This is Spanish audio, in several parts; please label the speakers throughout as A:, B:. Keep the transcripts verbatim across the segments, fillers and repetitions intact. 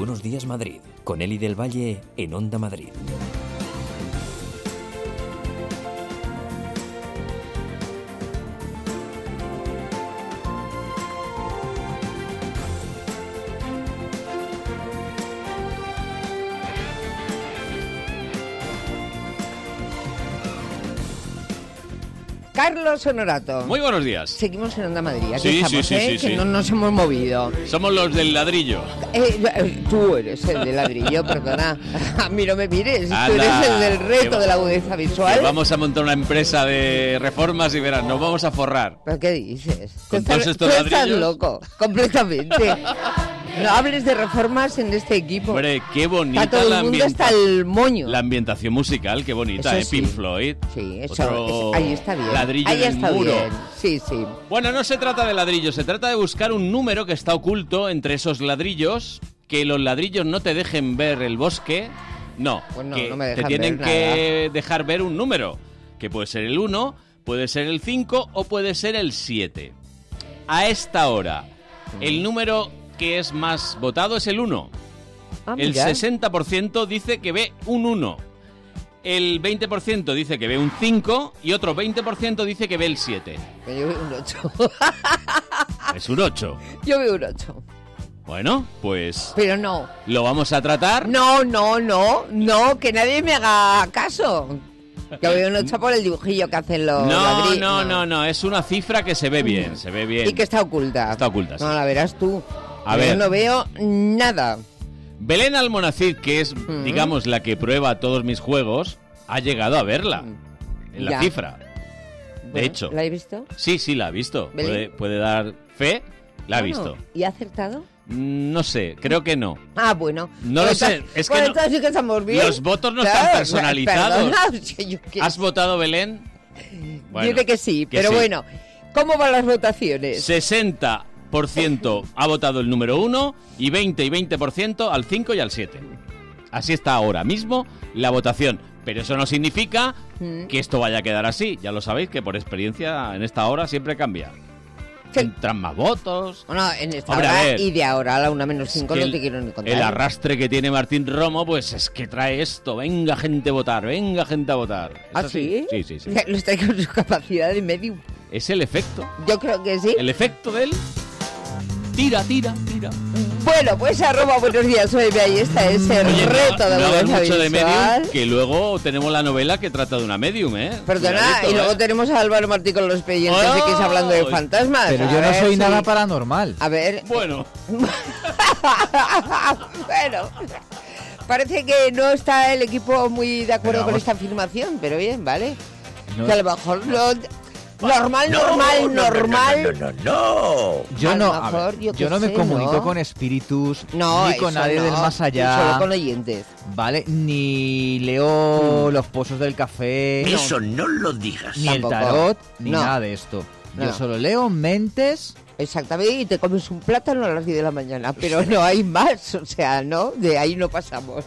A: Buenos Días Madrid, con Eli del Valle en Onda Madrid.
B: Carlos Honorato.
C: Muy buenos días.
B: Seguimos en Onda Madrid. Aquí
C: Sí,
B: estamos,
C: sí, sí,
B: ¿eh?
C: sí,
B: que
C: sí.
B: no nos hemos movido.
C: Somos los del ladrillo.
B: Eh, tú eres el del ladrillo, perdona. A mí no me mires. Tú
C: Ala,
B: eres el del
C: que
B: reto
C: va-
B: de la agudeza visual.
C: Que vamos a montar una empresa de reformas y verás, nos vamos a forrar.
B: ¿Pero qué dices?
C: Con
B: Tú
C: todos
B: estás,
C: estos
B: tú estás
C: ladrillos.
B: loco, completamente. No hables de reformas en este equipo.
C: Hombre, qué bonita
B: Está todo
C: la
B: el mundo
C: ambienta-
B: hasta el moño.
C: La ambientación musical, qué bonita,
B: Eso
C: ¿eh? Pink
B: sí.
C: Floyd.
B: Sí, eso,
C: Otro
B: es- ahí está bien.
C: ladrillo
B: ahí
C: en el
B: está
C: muro.
B: bien. Sí, sí.
C: Bueno, no se trata de ladrillos, se trata de buscar un número que está oculto entre esos ladrillos, que los ladrillos no te dejen ver el bosque. No,
B: Pues no,
C: que
B: no me
C: te
B: dejan
C: tienen
B: ver
C: que dejar ver un número, que puede ser el uno, puede ser el cinco o puede ser el siete. A esta hora, el número que es más votado es el uno.
B: Ah,
C: El
B: mira.
C: sesenta por ciento dice que ve un uno. El veinte por ciento dice que ve un cinco y otro veinte por ciento dice que ve el siete.
B: Que Yo veo un ocho.
C: Es un ocho.
B: Yo veo un ocho.
C: Bueno, pues
B: Pero no.
C: lo vamos a tratar.
B: No, no, no, no, que nadie me haga caso. Yo veo un ocho por el dibujillo que hacen los
C: No,
B: ladrillos.
C: no, no, no, es una cifra que se ve bien, se ve bien.
B: Y que está oculta.
C: Está oculta, sí.
B: No, la verás tú.
C: A
B: Yo
C: ver.
B: no veo nada.
C: Belén Almonacid, que es,
B: Mm.
C: digamos, la que prueba todos mis juegos, ha llegado a verla en la
B: Ya.
C: cifra. De
B: Bueno,
C: hecho.
B: ¿la he visto?
C: Sí, sí, la ha visto.
B: Belén.
C: Puede, puede dar fe, la ha
B: Bueno,
C: visto.
B: ¿Y ha acertado?
C: Mm, No sé, creo que no.
B: Ah, bueno.
C: No lo
B: Pues
C: sé,
B: entonces-
C: es que
B: pues
C: no-
B: entonces sí que estamos bien.
C: Los votos no
B: Claro,
C: están personalizados.
B: perdona, o sea, yo qué
C: ¿Has
B: sé.
C: votado, Belén? Bueno,
B: Dice que sí,
C: que
B: pero
C: sí.
B: bueno. ¿Cómo van las votaciones?
C: sesenta por ciento ha votado el número uno y veinte y veinte por ciento al cinco y al siete. Así está ahora mismo la votación. Pero eso no significa
B: Mm.
C: que esto vaya a quedar así. Ya lo sabéis que por experiencia en esta hora siempre cambia.
B: Sí.
C: Entran más votos.
B: Bueno, en esta
C: Hombre, a
B: hora
C: ver.
B: y de ahora a la una menos cinco
C: Es que
B: no te quiero ni contar.
C: el arrastre que tiene Martín Romo, pues es que trae esto. Venga gente a votar, venga gente a votar. ¿Es
B: ¿Ah,
C: así?
B: sí?
C: Sí, sí, sí.
B: Lo está con su capacidad de medium.
C: Es el efecto.
B: Yo creo que sí.
C: El efecto de él. Tira, tira, tira.
B: Bueno, pues arroba buenos días, soy ahí está ese
C: Oye,
B: reto
C: no,
B: de
C: no hagas
B: agudeza
C: mucho de medium,
B: visual.
C: que luego tenemos la novela que trata de una medium, ¿eh?
B: Perdona,
C: Cuidadito,
B: y luego
C: ¿eh?
B: tenemos a Álvaro Martí con los expedientes
C: ¡Oh!
B: de que es hablando de fantasmas.
D: Pero
B: A
D: yo no
B: ver
D: soy
B: si-
D: nada paranormal.
B: A ver,
C: Bueno,
B: bueno, parece que no está el equipo muy de acuerdo
D: Pero
B: con
D: vamos-
B: esta afirmación, pero bien, vale.
D: No-
B: Que a lo mejor lo... Normal, normal, normal.
E: No, no, no.
D: Yo
B: A
D: no,
B: lo
D: a ver,
B: mejor, yo
D: yo
B: qué
D: no me
B: sé,
D: comunico
B: ¿no?
D: con espíritus,
B: No,
D: ni con
B: eso
D: nadie
B: no,
D: del más allá,
B: Solo con oyentes.
D: ¿vale? Ni leo los pozos del café,
E: Eso no lo digas.
D: ni el
B: Tampoco.
D: tarot, ni
B: No.
D: nada de esto. Yo
B: No.
D: solo leo mentes.
B: Exactamente, y te comes un plátano a las diez de la mañana, pero no hay más, o sea, ¿no? De ahí no pasamos.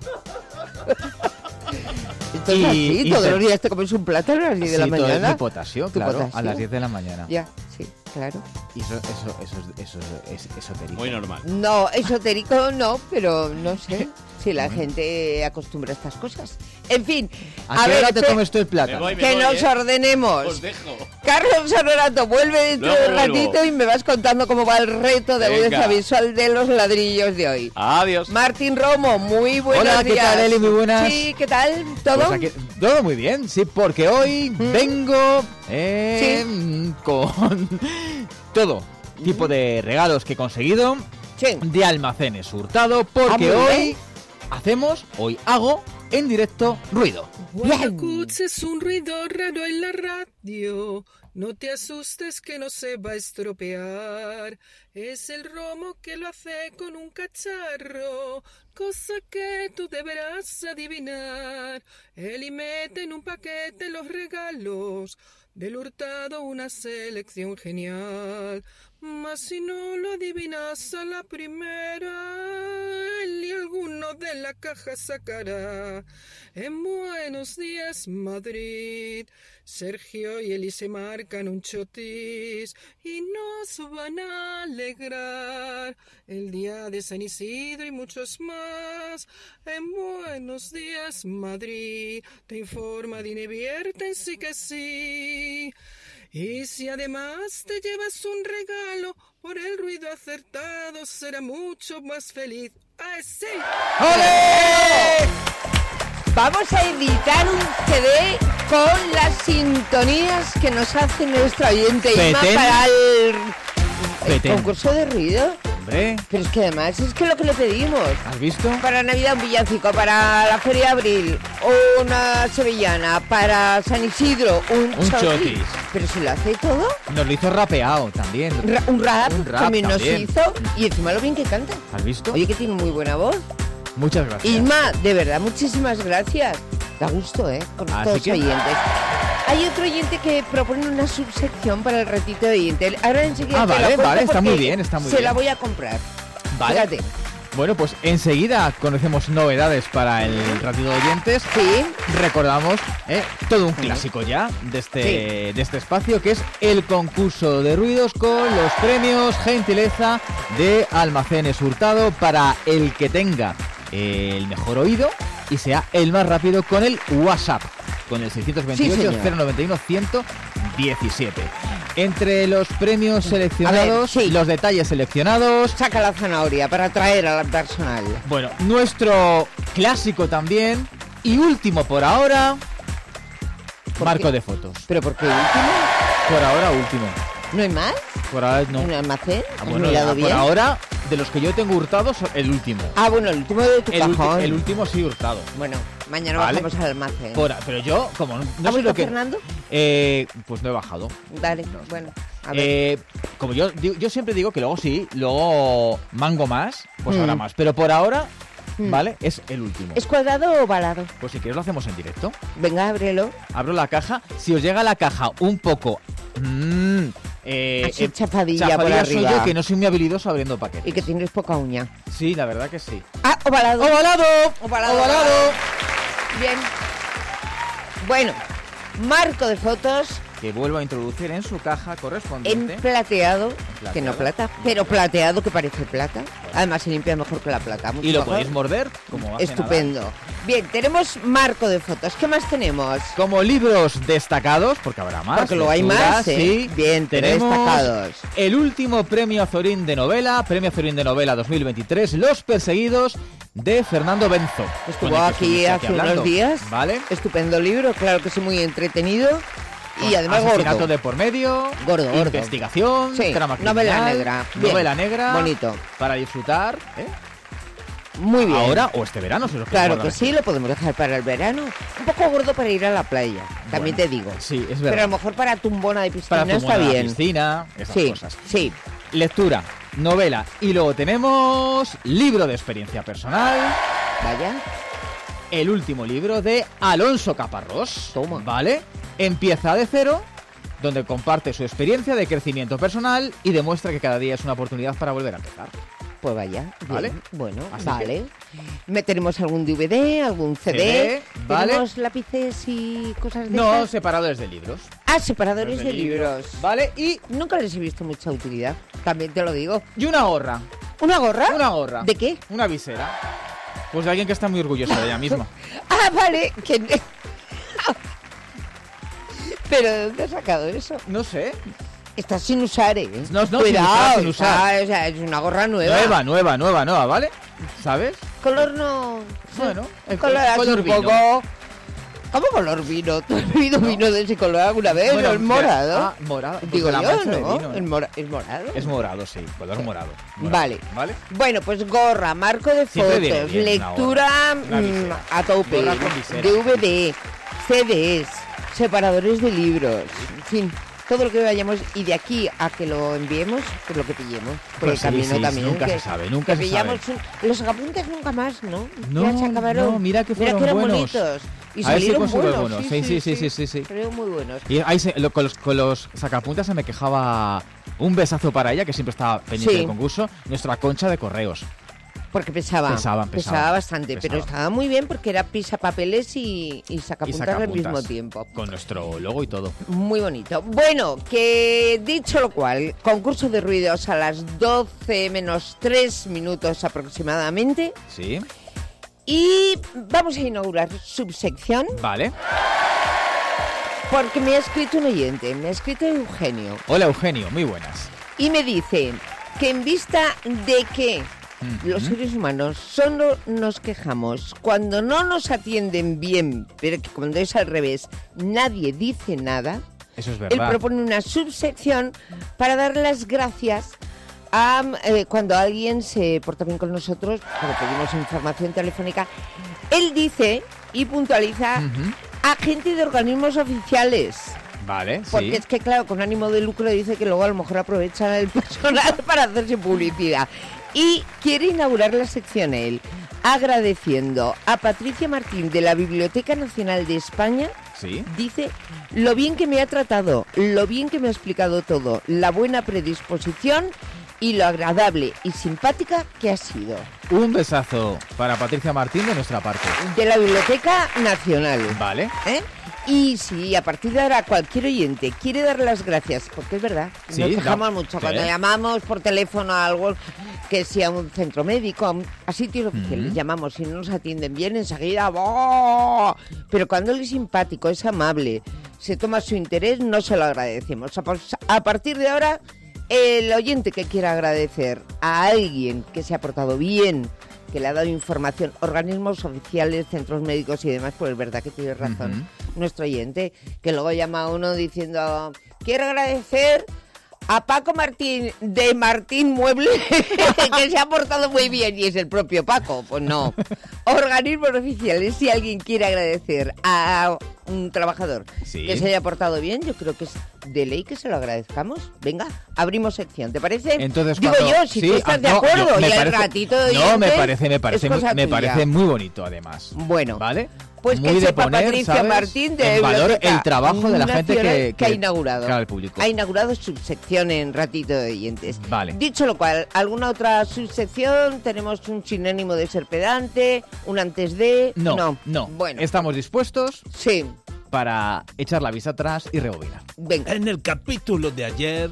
B: Esto es
D: Y-
B: así,
D: y
B: todos
D: te-
B: los días te comes un plátano a las diez de la
D: Sí, todo es
B: mañana.
D: de potasio,
B: Tu
D: claro,
B: potasio.
D: a las diez de la mañana.
B: Ya, sí, claro.
D: Y eso, eso, eso, es- eso es, es esotérico.
C: muy normal.
B: No, esotérico no, pero no sé si la gente acostumbra a estas cosas. En fin,
D: ¿A,
B: a
D: qué
B: ver,
D: hora te
B: espe-
D: comes tú el
C: Me
D: plátano?
C: voy, me
B: que
C: voy,
B: nos
C: ¿eh?
B: ordenemos.
C: Os dejo.
B: Carlos Honorato, vuelve dentro
C: Luego
B: de un
C: vuelvo.
B: ratito y me vas contando cómo va el reto de
C: Venga.
B: agudeza visual de los ladrillos de hoy.
C: Adiós.
B: Martín Romo, muy buenos
D: Hola, ¿qué
B: días.
D: tal, Eli? Muy buenas.
B: Sí, ¿qué tal? ¿Todo?
D: Pues aquí- todo muy bien, sí, porque hoy vengo eh, con todo tipo de regalos que he conseguido
B: Sí.
D: de Almacenes Hurtado, porque
B: Ah, muy
D: hoy
B: bien.
D: hacemos, hoy hago en directo ruido.
F: Cuando escuches un ruido raro en la radio, no te asustes que no se va a estropear. Es el Romo que lo hace con un cacharro, cosa que tú deberás adivinar. Él y mete en un paquete los regalos del Hurtado, una selección genial. Mas si no lo adivinas a la primera, él y alguno de la caja sacará. En Buenos Días, Madrid, Sergio y Eli se marcan un chotis y nos van a alegrar el día de San Isidro y muchos más. En Buenos Días, Madrid, te informa, divierten, sí que sí. Y si además te llevas un regalo por el ruido acertado, será mucho más feliz. ¡Ah, sí!
B: ¡Ole! Vamos a editar un C D con las sintonías que nos hace nuestro oyente Inma
D: Petén.
B: para el, el
D: Petén.
B: concurso de ruido.
D: Hombre,
B: Pero es que además es que lo que le pedimos.
D: ¿has visto?
B: Para Navidad un villancico, para la Feria de Abril una sevillana, para San Isidro un,
D: Un
B: chotis.
D: chotis.
B: Pero si lo hace todo,
D: Nos lo hizo rapeado también.
B: ra- un rap,
D: Un rap
B: también nos
D: también.
B: hizo y encima lo bien que canta.
D: ¿Has visto?
B: Oye, que tiene muy buena voz.
D: Muchas gracias.
B: Inma, de verdad, muchísimas gracias. Da gusto, ¿eh? Con
D: Así
B: todos
D: que-
B: los oyentes. Hay otro oyente que propone una subsección para el ratito de oyente. Ahora enseguida
D: Ah,
B: te la
D: vale,
B: cuento
D: vale, está
B: porque
D: muy bien, está muy
B: se
D: bien.
B: la voy a comprar.
D: Vale.
B: Fíjate.
D: Bueno, pues enseguida conocemos novedades para el ratito de oyentes.
B: Sí.
D: Recordamos eh, todo un clásico ya de este, de este espacio, que es el concurso de ruidos con los premios gentileza de Almacenes Hurtado para el que tenga el mejor oído y sea el más rápido con el WhatsApp, con el seiscientos veintiocho,
B: Sí, señor.
D: cero noventa y uno, ciento diecisiete. Entre los premios seleccionados,
B: sí.
D: los detalles seleccionados,
B: Saca la zanahoria para atraer a la personal.
D: bueno, nuestro clásico también y último por ahora,
B: ¿Por
D: marco
B: qué?
D: de fotos.
B: ¿Pero por qué último?
D: Por ahora último.
B: ¿No hay más?
D: Por ahora no.
B: ¿En el almacén?
D: Ah,
B: ¿Has
D: bueno,
B: mirado
D: ah,
B: bien?
D: por ahora, de los que yo tengo hurtados, el último.
B: Ah, bueno, el último de tu
D: el, ulti-
B: cajón.
D: el último sí hurtado.
B: Bueno, mañana
D: Vale.
B: bajamos al almacén.
D: Por a- pero yo, como no, no
B: ¿Ha
D: sé
B: vuelto
D: lo que...
B: Fernando?
D: Eh, pues no he bajado.
B: Dale, bueno, a ver.
D: Eh, como yo, digo- yo siempre digo que luego sí, luego mango más, pues
B: Mm.
D: habrá más. Pero por ahora,
B: Mm.
D: ¿vale? Es el último.
B: ¿Es cuadrado o ovalado?
D: Pues si quieres lo hacemos en directo.
B: Venga, ábrelo.
D: Abro la caja. Si os llega la caja un poco... mm, eh,
B: Así
D: eh,
B: chapadilla por
D: chapadilla soy
B: arriba.
D: yo, que no soy muy habilidoso abriendo paquetes.
B: Y que tienes poca uña.
D: Sí, la verdad que sí.
B: Ah, ovalado.
D: ¡Ovalado!
B: Ovalado.
D: ¡Ovalado!
B: Bien. Bueno, marco de fotos
D: Que vuelvo a introducir en su caja
B: en
D: correspondiente.
B: plateado,
D: Plateado.
B: que no plata, pero plateado que parece plata. Además se limpia mejor que la plata. mucho
D: Y lo
B: mejor.
D: podéis morder como hace
B: Estupendo.
D: nada.
B: Bien, tenemos marco de fotos. ¿Qué más tenemos?
D: Como libros destacados, porque habrá más.
B: Porque luego hay
D: lecturas,
B: más, ¿eh?
D: Sí.
B: Bien,
D: tenemos
B: destacados.
D: el último premio Azorín de novela, premio Azorín de novela dos mil veintitrés, Los Perseguidos, de Fernando Benzo.
B: Estuvo
D: con el que
B: aquí
D: estuviste
B: hace
D: hablando,
B: unos días.
D: ¿Vale?
B: Estupendo libro, claro que sí, muy entretenido. Y
D: Con
B: además
D: asesinato
B: gordo.
D: de por medio,
B: Gordo, gordo.
D: investigación,
B: Sí,
D: trama
B: novela
D: criminal,
B: negra. Bien,
D: novela negra,
B: bonito.
D: para disfrutar, ¿eh?
B: Muy bien.
D: Ahora o este verano, si lo quieres
B: Claro
D: guardar
B: que sí, lo podemos dejar para el verano. Un poco gordo para ir a la playa, también
D: Bueno,
B: te digo.
D: Sí, es
B: Pero a
D: verdad.
B: lo mejor para tumbona de piscina
D: Para tu
B: está
D: moda,
B: bien.
D: piscina, esas
B: Sí,
D: cosas.
B: sí.
D: Lectura, novela y luego tenemos libro de experiencia personal,
B: Vaya.
D: el último libro de Alonso Caparrós.
B: Toma.
D: ¿Vale? Empieza de cero, donde comparte su experiencia de crecimiento personal y demuestra que cada día es una oportunidad para volver a empezar.
B: Pues vaya. Bien.
D: Vale.
B: Bueno,
D: Así
B: vale. ¿Meteremos algún D V D, algún C D?
D: C D, vale.
B: ¿Tenemos lápices y cosas de
D: No,
B: esas?
D: separadores de libros.
B: Ah, separadores
D: De
B: de libros.
D: ¿Vale? Y,
B: Nunca les he visto mucha utilidad, también te lo digo.
D: y una gorra.
B: ¿Una gorra?
D: Una gorra.
B: ¿De qué?
D: Una visera. Pues de alguien que está muy orgulloso de ella misma.
B: Ah, vale. Que... ¿Pero de dónde has sacado eso?
D: No sé.
B: Está sin usar, ¿eh?
D: No, no, sin
B: Cuidado,
D: usar, sin usar.
B: está- o sea, es una gorra nueva.
D: Nueva, nueva, nueva, nueva, ¿vale? ¿Sabes?
B: Color no...
D: Bueno, el
B: color,
D: color
B: así un
D: vino.
B: poco... ¿Cómo color vino? ¿Tú has bebido vino de ese color alguna vez?
D: Bueno,
B: ¿O el morado?
D: Ah, morado. Pues
B: Digo
D: de la
B: yo,
D: mancha de
B: ¿no?
D: vino, ¿eh?
B: El mora- ¿Es morado?
D: Es morado, sí, color morado. Morado,
B: Vale.
D: ¿Vale?
B: Bueno, pues gorra, marco de
D: Siempre viene
B: fotos,
D: bien una
B: lectura
D: gorra, una
B: mm,
D: visera.
B: a tope,
D: Gorra con visera.
B: D V D, C Ds, separadores de libros, en fin, todo lo que vayamos y de aquí a que lo enviemos, pues lo que pillemos. Por
D: Pues
B: el
D: sí,
B: camino
D: sí,
B: también.
D: nunca
B: que-
D: se sabe, nunca
B: que
D: se
B: pillamos
D: sabe.
B: un- los sacapuntas nunca más, ¿no?
D: No,
B: Ya se acabaron.
D: no, mira que fueron
B: eran
D: buenos.
B: bonitos. Y
D: A ver si
B: salieron
D: conservo
B: buenos.
D: alguno. Sí, sí, sí, sí, sí, sí.
B: Salieron muy buenos.
D: Y ahí se- lo- con, los, con los sacapuntas se me quejaba un besazo para ella, que siempre estaba pendiente
B: Sí.
D: del concurso, nuestra Concha de Correos.
B: Porque pesaba,
D: Pesaban, pesaban,
B: pesaba bastante,
D: pesaban.
B: pero estaba muy bien porque era pisapapeles y, y sacapuntas al
D: sacapuntas,
B: mismo tiempo.
D: Con nuestro logo y todo.
B: Muy bonito. Bueno, que dicho lo cual, concurso de ruidos a las doce menos tres minutos aproximadamente.
D: Sí.
B: Y vamos a inaugurar subsección
D: Vale.
B: porque me ha escrito un oyente, me ha escrito Eugenio.
D: Hola, Eugenio, muy buenas.
B: Y me dice que en vista de que
D: Ujú.
B: los seres humanos solo nos quejamos cuando no nos atienden bien, pero que cuando es al revés nadie dice nada,
D: Eso es
B: él
D: verdad.
B: propone una subsección para dar las gracias a eh, cuando alguien se porta bien con nosotros, cuando pedimos información telefónica. Él dice y puntualiza
D: Ujú.
B: a gente de organismos oficiales.
D: Vale,
B: Porque
D: sí.
B: es que, claro, con ánimo de lucro dice que luego a lo mejor aprovechan el personal para hacerse publicidad. Y quiere inaugurar la sección él, agradeciendo a Patricia Martín de la Biblioteca Nacional de España.
D: Sí.
B: Dice lo bien que me ha tratado, lo bien que me ha explicado todo, la buena predisposición y lo agradable y simpática que ha sido.
D: Un besazo para Patricia Martín de nuestra parte.
B: De la Biblioteca Nacional.
D: Vale.
B: ¿Eh? Y si a partir de ahora cualquier oyente quiere dar las gracias, porque es verdad,
D: Sí,
B: nos quejamos
D: da-
B: mucho
D: sí.
B: cuando llamamos por teléfono a algo, que sea un centro médico, a, un- a sitios oficiales,
D: Ujú.
B: llamamos, si no nos atienden bien, enseguida, ¡oh! Pero cuando él es simpático, es amable, se toma su interés, no se lo agradecemos. A, pos- a partir de ahora, el oyente que quiera agradecer a alguien que se ha portado bien, que le ha dado información, organismos oficiales, centros médicos y demás, pues es verdad que tiene razón nuestro oyente, que luego llama a uno diciendo, quiero agradecer a Paco Martín de Martín Mueble, que se ha portado muy bien, y es el propio Paco. Pues no. Organismos oficiales, si alguien quiere agradecer a un trabajador
D: Sí.
B: que se haya portado bien, yo creo que es de ley que se lo agradezcamos. Venga, abrimos sección, ¿te parece?
D: Entonces,
B: Digo
D: cuando-
B: yo, si
D: sí,
B: tú estás
D: ah,
B: de
D: no,
B: acuerdo,
D: yo- me
B: y al
D: parece-
B: ratito de
D: No, me
B: oyentes,
D: parece, me parece,
B: es
D: muy,
B: cosa
D: me
B: tuya.
D: parece muy bonito, además.
B: Bueno,
D: ¿Vale?
B: pues que
D: Muy de
B: sepa
D: poner,
B: Patricia
D: ¿sabes?
B: Martín de
D: en valor
B: Biblioteca
D: el trabajo de la gente
B: Nacional
D: que,
B: que ha inaugurado.
D: Claro, el público.
B: Ha inaugurado subsección en ratito de oyentes.
D: Vale.
B: Dicho lo cual, ¿alguna otra subsección? ¿Tenemos un sinónimo de ser pedante? ¿Un antes de?
D: No,
B: No.
D: no.
B: Bueno,
D: Estamos dispuestos
B: sí.
D: para echar la vista atrás y rebobinar.
B: Venga.
E: En el capítulo de ayer,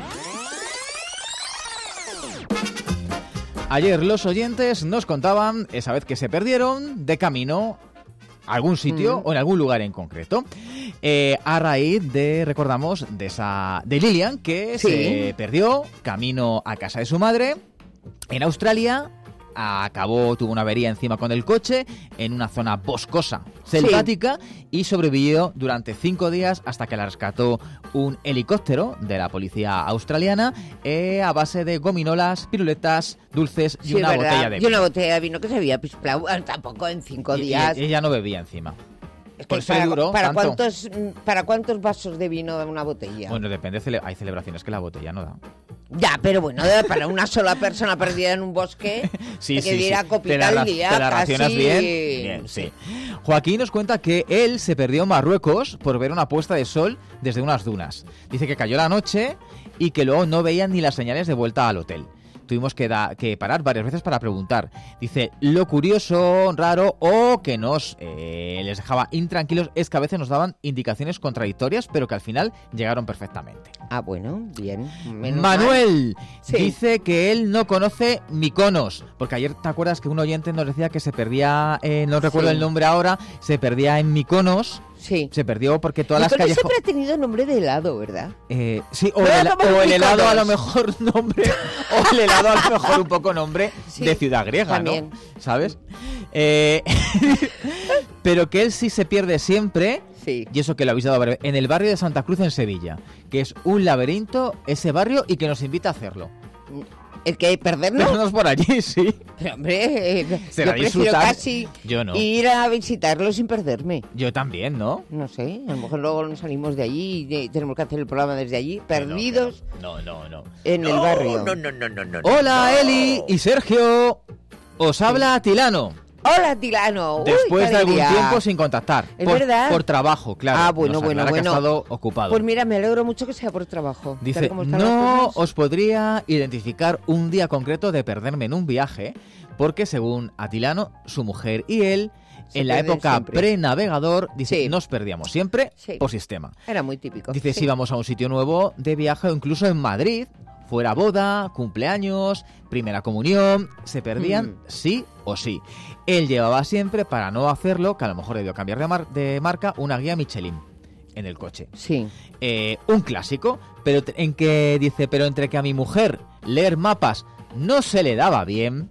D: Ayer los oyentes nos contaban esa vez que se perdieron de camino a algún sitio
B: Mm.
D: o en algún lugar en concreto. Eh, a raíz de, recordamos, de esa de Lilian, que
B: Sí.
D: se perdió camino a casa de su madre en Australia. Acabó, tuvo una avería encima con el coche en una zona boscosa, selvática, y sobrevivió durante cinco días hasta que la rescató un helicóptero de la policía australiana eh, a base de gominolas, piruletas, dulces y
B: Sí,
D: una
B: es verdad.
D: botella de
B: Y
D: vino.
B: una botella de vino que se había pisplau, tampoco en cinco
D: Y- y
B: días.
D: ella no bebía encima.
B: Es
D: por
B: que
D: eso le
B: para,
D: duró
B: para
D: tanto.
B: cuántos, ¿Para cuántos vasos de vino da una botella?
D: Bueno, depende, cele- hay celebraciones que la botella no da.
B: Ya, pero bueno, de- para una sola persona perdida en un bosque,
D: Sí,
B: que
D: sí,
B: diera
D: sí.
B: copita
D: ¿Te la,
B: al
D: ra-
B: día,
D: te la racionas
B: casi-
D: bien? Bien, sí. Joaquín nos cuenta que él se perdió en Marruecos por ver una puesta de sol desde unas dunas. Dice que cayó la noche y que luego no veían ni las señales de vuelta al hotel. Tuvimos que, da- que parar varias veces para preguntar. Dice, lo curioso, raro o que nos eh, les dejaba intranquilos es que a veces nos daban indicaciones contradictorias, pero que al final llegaron perfectamente.
B: Ah, bueno, bien. menos mal.
D: Manuel
B: Sí.
D: dice que él no conoce Mykonos, porque ayer te acuerdas que un oyente nos decía que se perdía, eh, no recuerdo
B: Sí.
D: el nombre ahora, se perdía en Mykonos,
B: Sí.
D: se perdió porque todas las
B: Mykonos
D: calles...
B: siempre ha tenido nombre de helado, ¿verdad?
D: Eh, sí, o,
B: Voy a
D: el,
B: tomar
D: o el
B: Mykonos.
D: helado a lo mejor nombre, o el helado a lo mejor un poco nombre
B: Sí,
D: de ciudad griega,
B: también.
D: ¿no? ¿Sabes? Eh, pero que él sí se pierde siempre...
B: Sí.
D: Y eso que lo habéis dado varias veces, en el barrio de Santa Cruz en Sevilla, que es un laberinto ese barrio y que nos invita a hacerlo.
B: El que perdernos.
D: Perdernos por allí, sí.
B: Pero, hombre, eh,
D: Será
B: yo prefiero
D: disfrutar.
B: casi
D: Yo no.
B: ir a visitarlo sin perderme.
D: Yo también, ¿no?
B: No sé, a lo mejor luego nos salimos de allí y eh, tenemos que hacer el programa desde allí, perdidos
D: No, no, no.
B: en el barrio.
E: No, no, no, no, no.
D: Hola,
E: no.
D: Eli y Sergio. Os habla Tilano.
B: Hola, Tilano. Uy,
D: Después
B: qué
D: de algún
B: alegría.
D: tiempo sin contactar.
B: ¿Es
D: por,
B: verdad?
D: por trabajo, claro.
B: Ah, bueno,
D: Nos
B: bueno,
D: aclara que
B: bueno.
D: ha estado ocupado.
B: Pues mira, me alegro mucho que sea por trabajo. Tal
D: Dice,
B: como están las
D: no
B: cosas.
D: os podría identificar un día concreto de perderme en un viaje, porque según Atilano, su mujer y él,
B: Se
D: en la
B: pierden
D: época
B: siempre.
D: pre-navegador, dice,
B: Sí.
D: nos perdíamos siempre
B: Sí.
D: por sistema.
B: Era muy típico.
D: Dice,
B: Sí.
D: si íbamos a un sitio nuevo de viaje o incluso en Madrid, fuera boda, cumpleaños, primera comunión, se perdían
B: Mm.
D: sí o sí. Él llevaba siempre, para no hacerlo, que a lo mejor debió cambiar de, mar- de marca, una guía Michelin en el coche.
B: Sí.
D: Eh, un clásico, pero te- en que dice, pero entre que a mi mujer leer mapas no se le daba bien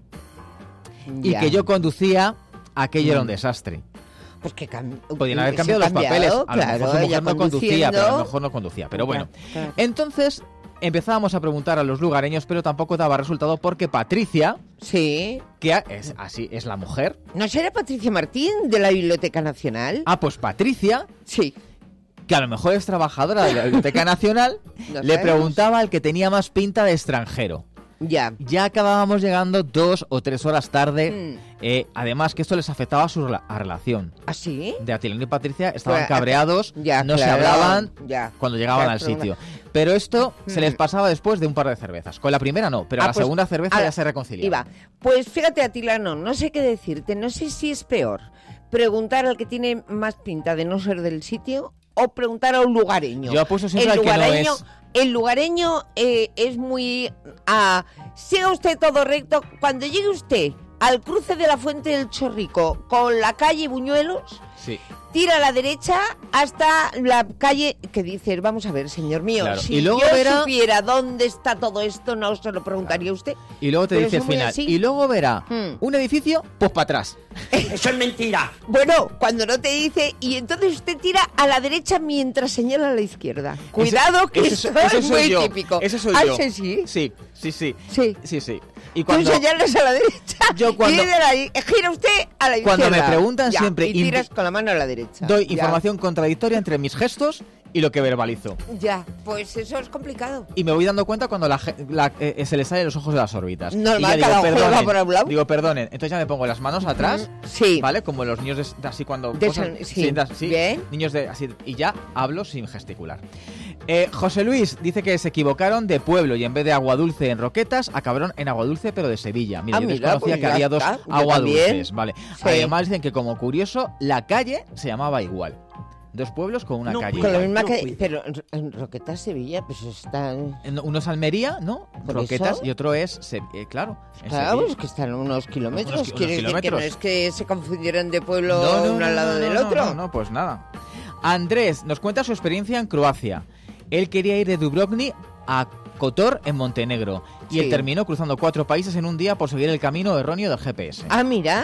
D: y
B: Ya.
D: que yo conducía, aquello era un
B: Mm.
D: desastre.
B: Pues que cam-
D: Podían haber
B: se
D: cambiado
B: ha
D: los papeles. A
B: claro,
D: lo mejor su
B: ella
D: mujer no conducía, pero a lo
B: conduciendo.
D: mejor no conducía. Pero bueno.
B: Ya, claro.
D: Entonces empezábamos a preguntar a los lugareños, pero tampoco daba resultado porque Patricia,
B: Sí.
D: que a- es así es la mujer.
B: ¿No será Patricia Martín de la Biblioteca Nacional?
D: Ah, pues Patricia,
B: Sí.
D: que a lo mejor es trabajadora de la Biblioteca Nacional,
B: No
D: le
B: sabemos.
D: preguntaba al que tenía más pinta de extranjero.
B: Ya.
D: Ya acabábamos llegando dos o tres horas tarde.
B: Mm.
D: Eh, además que esto les afectaba a su rela- a relación.
B: ¿Ah, sí?
D: De Atilano y Patricia estaban
B: Pero,
D: cabreados,
B: ya,
D: no se
B: claro,
D: hablaban
B: ya.
D: cuando llegaban
B: Ya,
D: al
B: problema.
D: sitio. Pero esto se les
B: Mm.
D: pasaba después de un par de cervezas. Con la primera no, pero
B: Ah,
D: a la
B: pues,
D: segunda cerveza
B: a-
D: ya se reconciliaban.
B: Iba. Pues fíjate, Atilano, no sé qué decirte. No sé si es peor preguntar al que tiene más pinta de no ser del sitio o preguntar a un lugareño.
D: Yo apuesto siempre
B: el
D: al que no
B: lugareño,
D: es.
B: El lugareño eh, es muy... ah, siga usted todo recto. Cuando llegue usted al cruce de la Fuente del Chorrico con la calle Buñuelos,
D: Sí.
B: tira a la derecha hasta la calle que dices, vamos a ver, señor mío,
D: Claro.
B: si
D: Y luego
B: yo
D: verá-
B: supiera dónde está todo esto, no se lo preguntaría a usted.
D: Y luego te
B: Pero
D: dice al
B: son muy
D: final.
B: así.
D: Y luego verá
B: Hmm.
D: un edificio, pues para atrás.
E: Eso es mentira.
B: Bueno, cuando no te dice, y entonces usted tira a la derecha mientras señala a la izquierda. Cuidado, que
D: Ese-
B: esto
D: ese
B: es
D: soy
B: muy
D: yo,
B: típico.
D: Ese soy
B: ¿Ah,
D: yo.
B: ese sí?
D: Sí, sí, sí.
B: Sí.
D: Sí, sí. Y
B: Tú
D: cuando,
B: señalas a la derecha
D: Yo cuando-
B: y de la- gira usted a la izquierda.
D: Cuando me preguntan
B: Ya,
D: siempre
B: y
D: indi-
B: tiras con la mano a la derecha.
D: doy
B: Ya.
D: información contradictoria entre mis gestos y lo que verbalizo.
B: Ya, pues eso es complicado.
D: Y me voy dando cuenta cuando la, ge- la- eh, se le salen los ojos de las órbitas.
B: Normal,
D: y ya digo,
B: cada ojo
D: perdonen,
B: va por un lado.
D: digo, perdonen. Entonces ya me pongo las manos atrás,
B: Sí.
D: ¿vale? Como los niños de, de así cuando...
B: De
D: cosas-
B: san- sí.
D: de así,
B: Bien.
D: niños de así, y ya hablo sin gesticular. Eh, José Luis dice que se equivocaron de pueblo y en vez de Aguadulce en Roquetas, acabaron en Aguadulce pero de Sevilla. Mira,
B: Ah,
D: yo
B: mira,
D: desconocía
B: pues
D: que
B: ya
D: había dos
B: está. Yo
D: Aguadulces,
B: también.
D: ¿vale?
B: Sí.
D: Además dicen que como curioso, la calle se llamaba igual. Dos pueblos con una
E: No,
D: calle
B: Con la
D: igual.
B: misma
E: no
B: que...
E: fui.
B: Pero en- en Roquetas, Sevilla, pues están...
D: En- Uno es Almería, ¿no?
B: ¿Por
D: Roquetas,
B: eso?
D: y otro es, Se- eh, claro, en
B: Claro,
D: Sevilla.
B: pues que están unos kilómetros.
D: Unos ki-
B: Quiere
D: unos
B: decir que no
D: kilómetros.
B: es que se confundieran de pueblo
D: No, no,
B: uno
D: no,
B: al lado
D: no,
B: del
D: no,
B: otro.
D: No, no, pues nada. Andrés nos cuenta su experiencia en Croacia. Él quería ir de Dubrovnik a Kotor en Montenegro y
B: Sí.
D: él terminó cruzando cuatro países en un día por seguir el camino erróneo del G P S.
B: Ah, mira,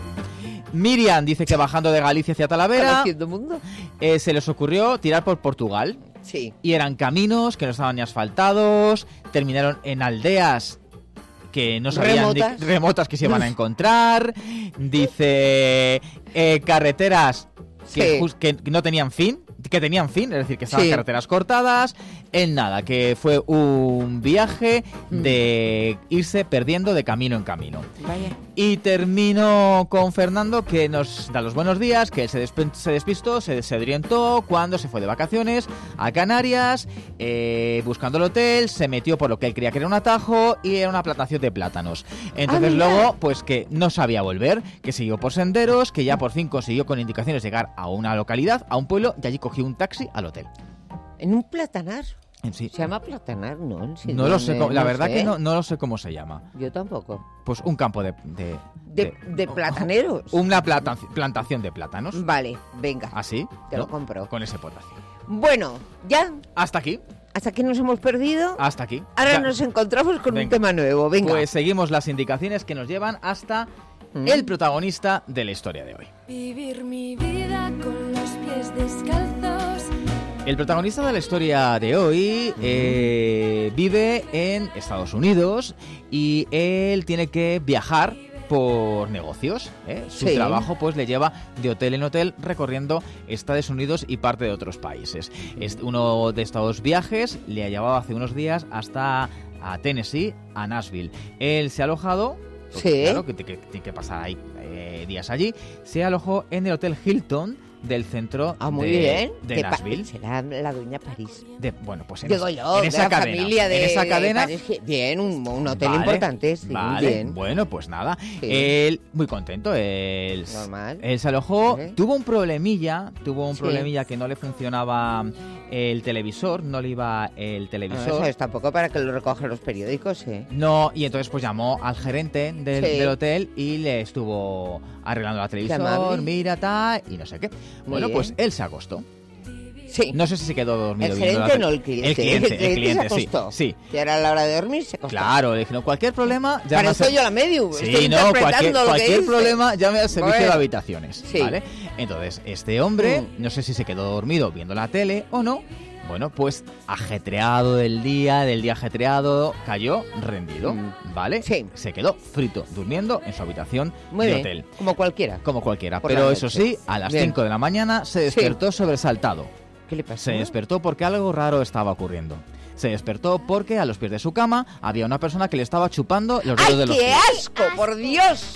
D: Miriam dice que bajando de Galicia hacia Talavera
B: conociendo mundo.
D: eh, se les ocurrió tirar por Portugal.
B: Sí.
D: Y eran caminos que no estaban ni asfaltados, terminaron en aldeas que no sabían ni-
B: Remotas.
D: remotas que se iban a encontrar. Dice eh, carreteras que,
B: Sí.
D: jus- que no tenían fin, que tenían fin, es decir, que estaban
B: Sí.
D: carreteras cortadas. En nada, que fue un viaje
B: Mm.
D: de irse perdiendo de camino en camino.
B: Vaya.
D: Y termino con Fernando, que nos da los buenos días, que él se, despe- se despistó, se desorientó cuando se fue de vacaciones a Canarias, eh, buscando el hotel, se metió por lo que él creía que era un atajo y era una plantación de plátanos. Entonces
B: Ah, mira.
D: luego, pues que no sabía volver, que siguió por senderos, que ya por fin consiguió con indicaciones llegar a una localidad, a un pueblo, y allí cogió un taxi al hotel.
B: En un platanar.
D: En sí.
B: Se llama platanar, ¿no? Sí,
D: No lo sé, cómo- la
B: no
D: verdad
B: sé.
D: que no, no lo sé cómo se llama.
B: Yo tampoco.
D: Pues un campo de... de,
B: De, de plataneros.
D: Una plata- plantación de plátanos.
B: Vale, venga.
D: Así,
B: Te
D: ¿no?
B: lo compro.
D: Con ese potasio.
B: Bueno, ya,
D: Hasta aquí,
B: hasta aquí nos hemos perdido.
D: hasta aquí.
B: Ahora
D: Ya,
B: nos encontramos con un
D: Venga.
B: tema nuevo. Venga.
D: Pues seguimos las indicaciones que nos llevan hasta
B: Mm.
D: el protagonista de la historia de hoy.
G: Vivir mi vida con los pies descalzos.
D: El protagonista de la historia de hoy eh, vive en Estados Unidos y él tiene que viajar por negocios, ¿eh? Su
B: Sí.
D: trabajo pues le lleva de hotel en hotel recorriendo Estados Unidos y parte de otros países. Es uno de estos viajes le ha llevado hace unos días hasta a Tennessee, a Nashville. Él se ha alojado, porque,
B: Sí.
D: claro, que, que- que tiene que pasar ahí eh, días allí, se alojó en el Hotel Hilton del centro
B: Ah, muy
D: de,
B: bien.
D: de
B: De Pa-
D: Nashville.
B: será la doña París.
D: De, bueno, pues en,
B: Digo
D: esa,
B: yo,
D: en
B: de
D: esa
B: la
D: cadena.
B: familia de
D: en esa cadena.
B: París. Bien, un, un hotel
D: Vale,
B: importante, sí,
D: vale.
B: bien.
D: Bueno, pues nada.
B: Sí.
D: Él, muy contento. Él,
B: Normal.
D: él se alojó.
B: Sí.
D: Tuvo un problemilla. Tuvo un
B: Sí.
D: problemilla que no le funcionaba el televisor. No le iba el
B: No,
D: televisor.
B: eso es tampoco para que lo recojan los periódicos, ¿eh?
D: No, y entonces pues llamó al gerente del,
B: Sí.
D: del hotel y le estuvo arreglando la televisión,
B: amable.
D: mira, tal, y no sé qué. Bueno,
B: bien.
D: pues él se acostó.
B: Sí.
D: No sé si se quedó dormido
B: el
D: viendo la
B: gerente
D: tele-
B: no, el cliente.
D: El cliente, el cliente,
B: se
D: sí.
B: acostó.
D: Sí,
B: Y ahora a la hora de dormir se acostó.
D: claro, le dijeron, cualquier problema, llama
B: Para
D: al
B: eso
D: ser-
B: yo la medium.
D: Sí,
B: Estoy
D: no,
B: interpretando
D: cualquier,
B: lo que
D: cualquier
B: dice.
D: problema llame al servicio
B: Bueno.
D: de habitaciones,
B: Sí.
D: ¿vale? Entonces, este hombre,
B: Mm.
D: no sé si se quedó dormido viendo la tele o no, bueno, pues ajetreado del día, del día ajetreado, cayó rendido,
B: Mm.
D: ¿vale?
B: Sí.
D: Se quedó frito, durmiendo en su habitación
B: Muy
D: de
B: bien,
D: hotel.
B: como cualquiera.
D: Como cualquiera,
B: Por la
D: pero eso
B: noche.
D: sí, a las
B: Bien.
D: cinco de la mañana se despertó sobresaltado.
B: ¿Qué le pasó?
D: Se despertó porque algo raro estaba ocurriendo. Se despertó porque a los pies de su cama había una persona que le estaba chupando los dedos
B: ¡Ay,
D: de los
B: qué
D: pies.
B: asco, por Dios!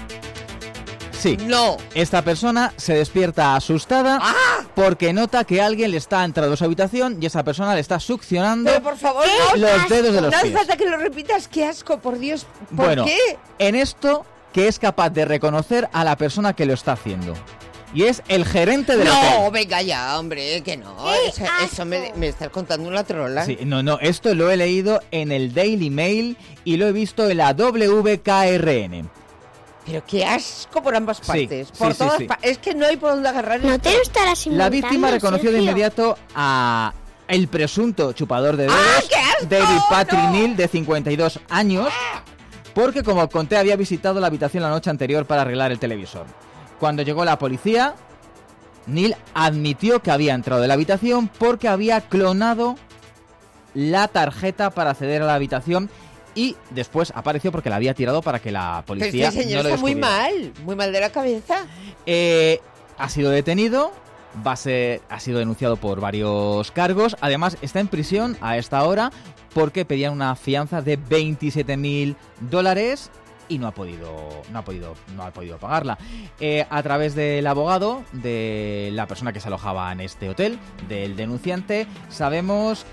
D: Sí.
B: No.
D: Esta persona se despierta asustada
B: ¡Ah!
D: porque nota que alguien le está entrando a su habitación y esa persona le está succionando
B: Pero por favor, no,
D: los dedos de los
B: no hace
D: pies.
B: falta que lo repitas, qué asco, por Dios. ¿Por
D: Bueno,
B: qué?
D: en esto que es capaz de reconocer a la persona que lo está haciendo. Y es el gerente del
B: No,
D: hotel.
B: venga ya, hombre, que no. Eso, eso me, me estás contando una trola.
D: Sí, no, no, esto lo he leído en el Daily Mail y lo he visto en la W K R N.
B: Pero qué asco por ambas
D: Sí,
B: partes.
D: sí,
B: por
D: sí,
B: todas
D: sí.
B: pa- Es que no hay por dónde agarrar
H: No
B: esto.
H: te lo estarás
D: La
H: inventando,
D: víctima reconoció de
H: Sergio.
D: inmediato a el presunto chupador de dedos,
B: ¡Ah, qué asco!
D: David Patrick
B: ¡No!
D: Neal, de cincuenta y dos años, porque como conté había visitado la habitación la noche anterior para arreglar el televisor. Cuando llegó la policía, Neal admitió que había entrado en la habitación porque había clonado la tarjeta para acceder a la habitación y después apareció porque la había tirado para que la
B: Pero
D: policía
B: este señor
D: no lo
B: está muy
D: descubriera.
B: mal, muy mal de la cabeza.
D: Eh, ha sido detenido, va a ser, ha sido denunciado por varios cargos. Además, está en prisión a esta hora porque pedían una fianza de veintisiete mil dólares y no ha podido, no ha podido, no ha podido pagarla. Eh, a través del abogado de la persona que se alojaba en este hotel, del denunciante, sabemos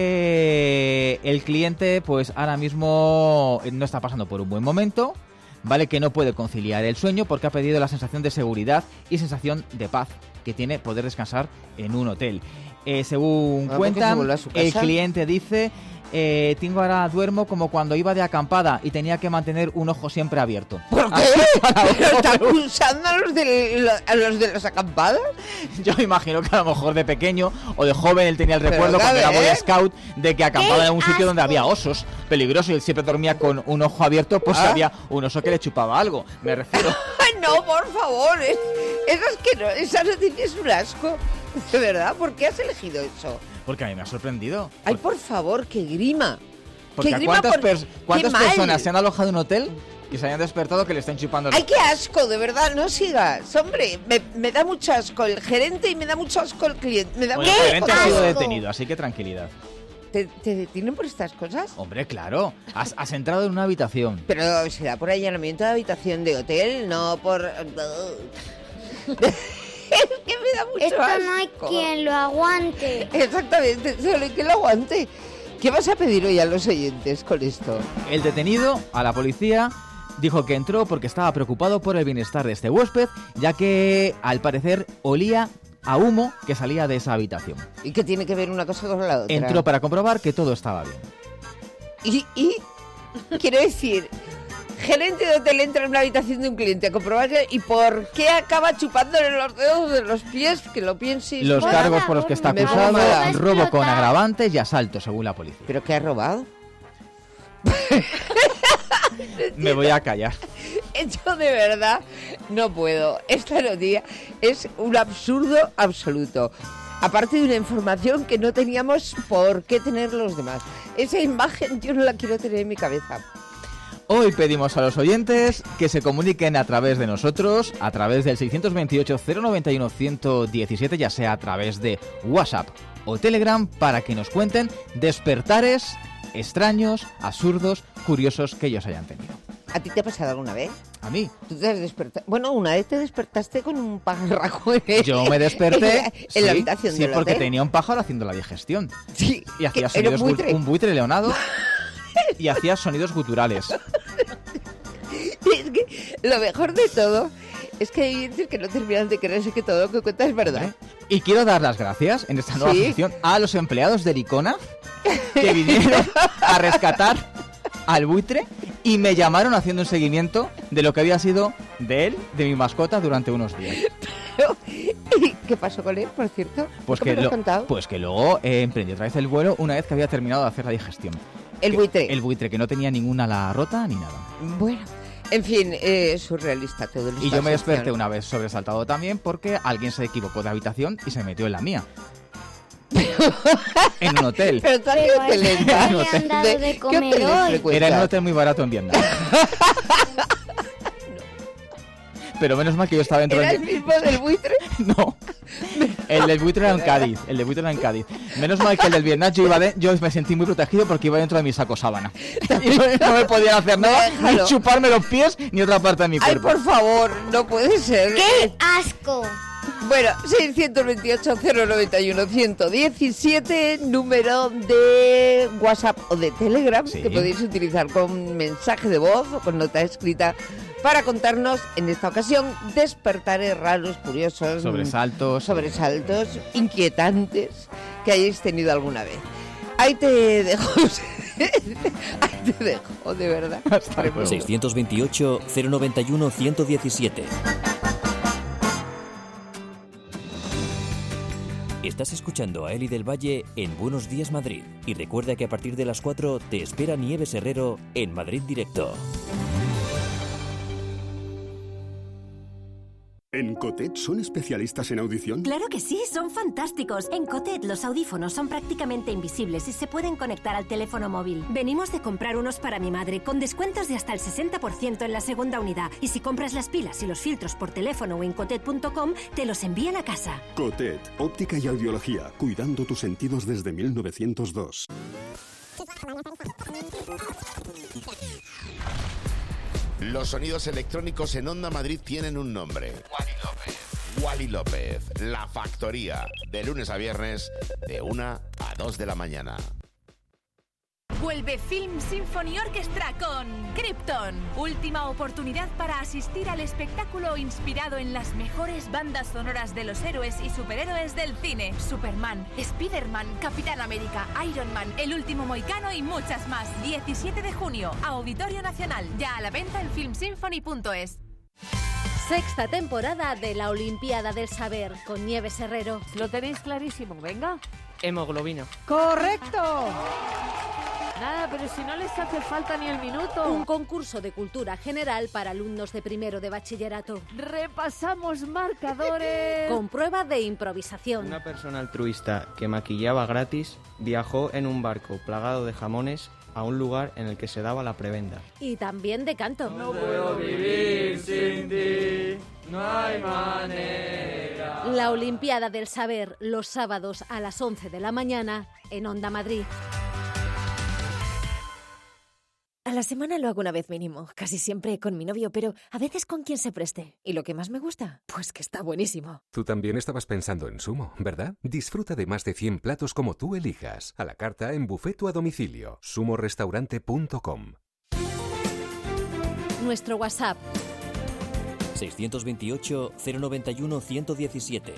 D: que el cliente, pues ahora mismo no está pasando por un buen momento. Vale, que no puede conciliar el sueño porque ha perdido la sensación de seguridad y sensación de paz que tiene poder descansar en un hotel. Eh, según
B: Ah, porque se
D: cuentan,
B: vuelve a su
D: el
B: casa.
D: cliente dice, eh, tengo ahora duermo como cuando iba de acampada y tenía que mantener un ojo siempre abierto.
B: ¿Por qué? ¿Pero está acusando a los de, a los de las acampadas?
D: Yo me imagino que a lo mejor de pequeño o de joven él tenía el
B: Pero
D: recuerdo cuando era
B: a ver.
D: Boy Scout de que acampaba en un sitio
H: asco!
D: donde había osos peligrosos y él siempre dormía con un ojo abierto, pues
B: Ah.
D: había un oso que le chupaba algo. Me refiero.
B: Ay, no, por favor. es- Eso es que no, esa noticia es un asco. De verdad, ¿por qué has elegido eso?
D: Porque a mí me ha sorprendido.
B: Ay, por favor, qué grima.
D: Porque
B: Qué
D: ¿a
B: grima
D: cuántas,
B: por-
D: pers-
B: qué
D: cuántas
B: mal.
D: personas se han alojado en un hotel que se hayan despertado que le están chupando los
B: Ay, qué asco, de verdad, no sigas. Hombre, me, me da mucho asco el gerente y me da mucho asco el cliente. Me da
D: Bueno, el
B: mucho
D: gerente ha sido
B: asco.
D: detenido, así que tranquilidad.
B: ¿Te, ¿Te detienen por estas cosas?
D: Hombre, claro. Has, has entrado en una habitación.
B: Pero se da por allanamiento de habitación de hotel, no por... Es que me da mucho
H: Esto
B: asco.
H: no hay quien lo aguante.
B: Exactamente, solo hay que lo aguante. ¿Qué vas a pedir hoy a los oyentes con esto?
D: El detenido, a la policía, dijo que entró porque estaba preocupado por el bienestar de este huésped, ya que al parecer olía a humo que salía de esa habitación.
B: ¿Y qué tiene que ver una cosa con la otra?
D: Entró para comprobar que todo estaba bien.
B: Y, y quiero decir, gerente de hotel entra en una habitación de un cliente a comprobar que- y por qué acaba chupándole los dedos de los pies, que lo pienses.
D: Los
H: Bueno,
D: cargos por los que está
B: me
D: acusado,
B: va a
D: robo con
H: explotar.
D: agravantes y asalto, según la policía.
B: ¿Pero qué ha robado?
D: Me voy a callar.
B: Yo de verdad no puedo. Esta noticia es un absurdo absoluto. Aparte de una información que no teníamos por qué tener los demás. Esa imagen yo no la quiero tener en mi cabeza.
D: Hoy pedimos a los oyentes que se comuniquen a través de nosotros, a través del seiscientos veintiocho, cero noventa y uno, ciento diecisiete, ya sea a través de WhatsApp o Telegram, para que nos cuenten despertares extraños, absurdos, curiosos que ellos hayan tenido.
B: ¿A ti te ha pasado alguna vez?
D: A mí.
B: Tú te has despertado. Bueno, una vez te despertaste con un pajarraco en,
D: Yo me desperté
B: en, la, en
D: sí,
B: la habitación
D: sí,
B: del
D: porque
B: hotel.
D: tenía un pájaro haciendo la digestión.
B: Sí,
D: Y hacía
B: que era
D: sonidos
B: un buitre.
D: gu- un buitre leonado y hacía sonidos guturales.
B: Es que lo mejor de todo es que hay veces que no terminan de creerse que todo lo que cuentas es verdad.
D: ¿Eh? Y quiero dar las gracias en esta nueva
B: ¿Sí?
D: función a los empleados de Licona que vinieron a rescatar al buitre y me llamaron haciendo un seguimiento de lo que había sido de él, de mi mascota, durante unos días.
B: ¿Y qué pasó con él, por cierto?
D: Pues
B: ¿Cómo
D: que,
B: lo has
D: lo-
B: contado?
D: pues que luego eh, emprendió otra vez el vuelo una vez que había terminado de hacer la digestión.
B: El
D: Que-
B: buitre.
D: El buitre, que no tenía ninguna ala rota ni nada.
B: Bueno, en fin, eh, surrealista todo.
D: Y yo me desperté una vez sobresaltado también porque alguien se equivocó de habitación y se metió en la mía. En un hotel.
B: Pero tú a qué
H: Pero
B: hotel
H: a
B: estás?
H: le han dado de
B: ¿Qué
H: comer
B: hoteles
H: hoy?
B: frecuentas?
D: Era en un hotel muy barato en Vietnam. Pero menos mal que yo estaba dentro
B: ¿Era
D: del...
B: el mismo del buitre?
D: No. El del buitre era en Cádiz. El del buitre era en Cádiz. Menos mal que el del Vietnam yo iba de... yo me sentí muy protegido porque iba dentro de mi saco sábana. Y no, no me podían hacer nada, ni
B: Déjalo.
D: chuparme los pies, ni otra parte de mi
B: Ay,
D: cuerpo.
B: por favor, no puede ser.
H: ¡Qué asco!
B: Bueno, seiscientos veintiocho, cero noventa y uno, ciento diecisiete, número de WhatsApp o de Telegram,
D: Sí.
B: que podéis utilizar con mensaje de voz o con nota escrita para contarnos, en esta ocasión, despertares raros, curiosos,
D: Sobresaltos.
B: sobresaltos, inquietantes que hayáis tenido alguna vez. Ahí te dejo, ahí te dejo, de verdad.
D: Hasta luego.
A: seiscientos veintiocho, cero noventa y uno, ciento diecisiete. Estás escuchando a Eli del Valle en Buenos Días Madrid. Y recuerda que a partir de las cuatro te espera Nieves Herrero en Madrid Directo.
I: ¿En Cotet son especialistas en audición?
J: Claro que sí, son fantásticos. En Cotet los audífonos son prácticamente invisibles y se pueden conectar al teléfono móvil. Venimos de comprar unos para mi madre, con descuentos de hasta el sesenta por ciento en la segunda unidad. Y si compras las pilas y los filtros por teléfono o en cotet punto com, te los envían a casa.
I: Cotet, óptica y audiología, cuidando tus sentidos desde mil novecientos dos.
K: Los sonidos electrónicos en Onda Madrid tienen un nombre. Wally López. Wally López, La Factoría, de lunes a viernes, de una a dos de la mañana.
L: Vuelve Film Symphony Orchestra con Krypton. Última oportunidad para asistir al espectáculo inspirado en las mejores bandas sonoras de los héroes y superhéroes del cine. Superman, Spider-Man, Capitán América, Iron Man, El Último Mohicano y muchas más. diecisiete de junio, Auditorio Nacional. Ya a la venta en film symphony punto es.
M: Sexta temporada de la Olimpiada del Saber con Nieves Herrero.
N: Lo tenéis clarísimo, venga.
O: Hemoglobina.
N: ¡Correcto! Nada, pero si no les hace falta ni el minuto.
M: Un concurso de cultura general para alumnos de primero de bachillerato.
N: Repasamos marcadores.
M: Con prueba de improvisación.
O: Una persona altruista que maquillaba gratis viajó en un barco plagado de jamones a un lugar en el que se daba la prebenda.
M: Y también de canto.
P: No puedo vivir sin ti, no hay manera.
M: La Olimpiada del Saber, los sábados a las once de la mañana en Onda Madrid.
Q: A la semana lo hago una vez mínimo, casi siempre con mi novio, pero a veces con quien se preste. ¿Y lo que más me gusta? Pues que está buenísimo.
R: Tú también estabas pensando en Sumo, ¿verdad? Disfruta de más de cien platos como tú elijas. A la carta en buffet o a domicilio. sumo restaurante punto com.
M: Nuestro WhatsApp.
A: seiscientos veintiocho, cero noventa y uno, ciento diecisiete.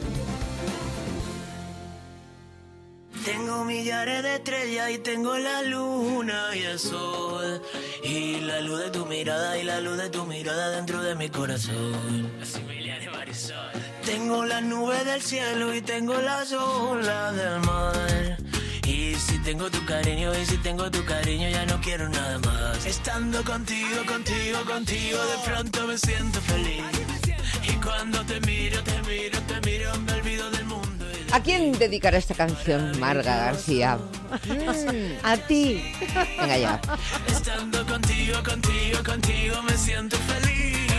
S: Tengo millares de estrellas y tengo la luna y el sol. Y la luz de tu mirada y la luz de tu mirada dentro de mi corazón. Así millares de marisol. Tengo las nubes del cielo y tengo las olas del mar. Y si tengo tu cariño, y si tengo tu cariño, ya no quiero nada más. Estando contigo, contigo, contigo, de pronto me siento feliz. Y cuando te miro, te miro, te miro, me olvido del mundo.
B: ¿A quién dedicará esta canción, Marga García? Mm, a ti. Venga ya.
S: Estando contigo, contigo, contigo me siento feliz.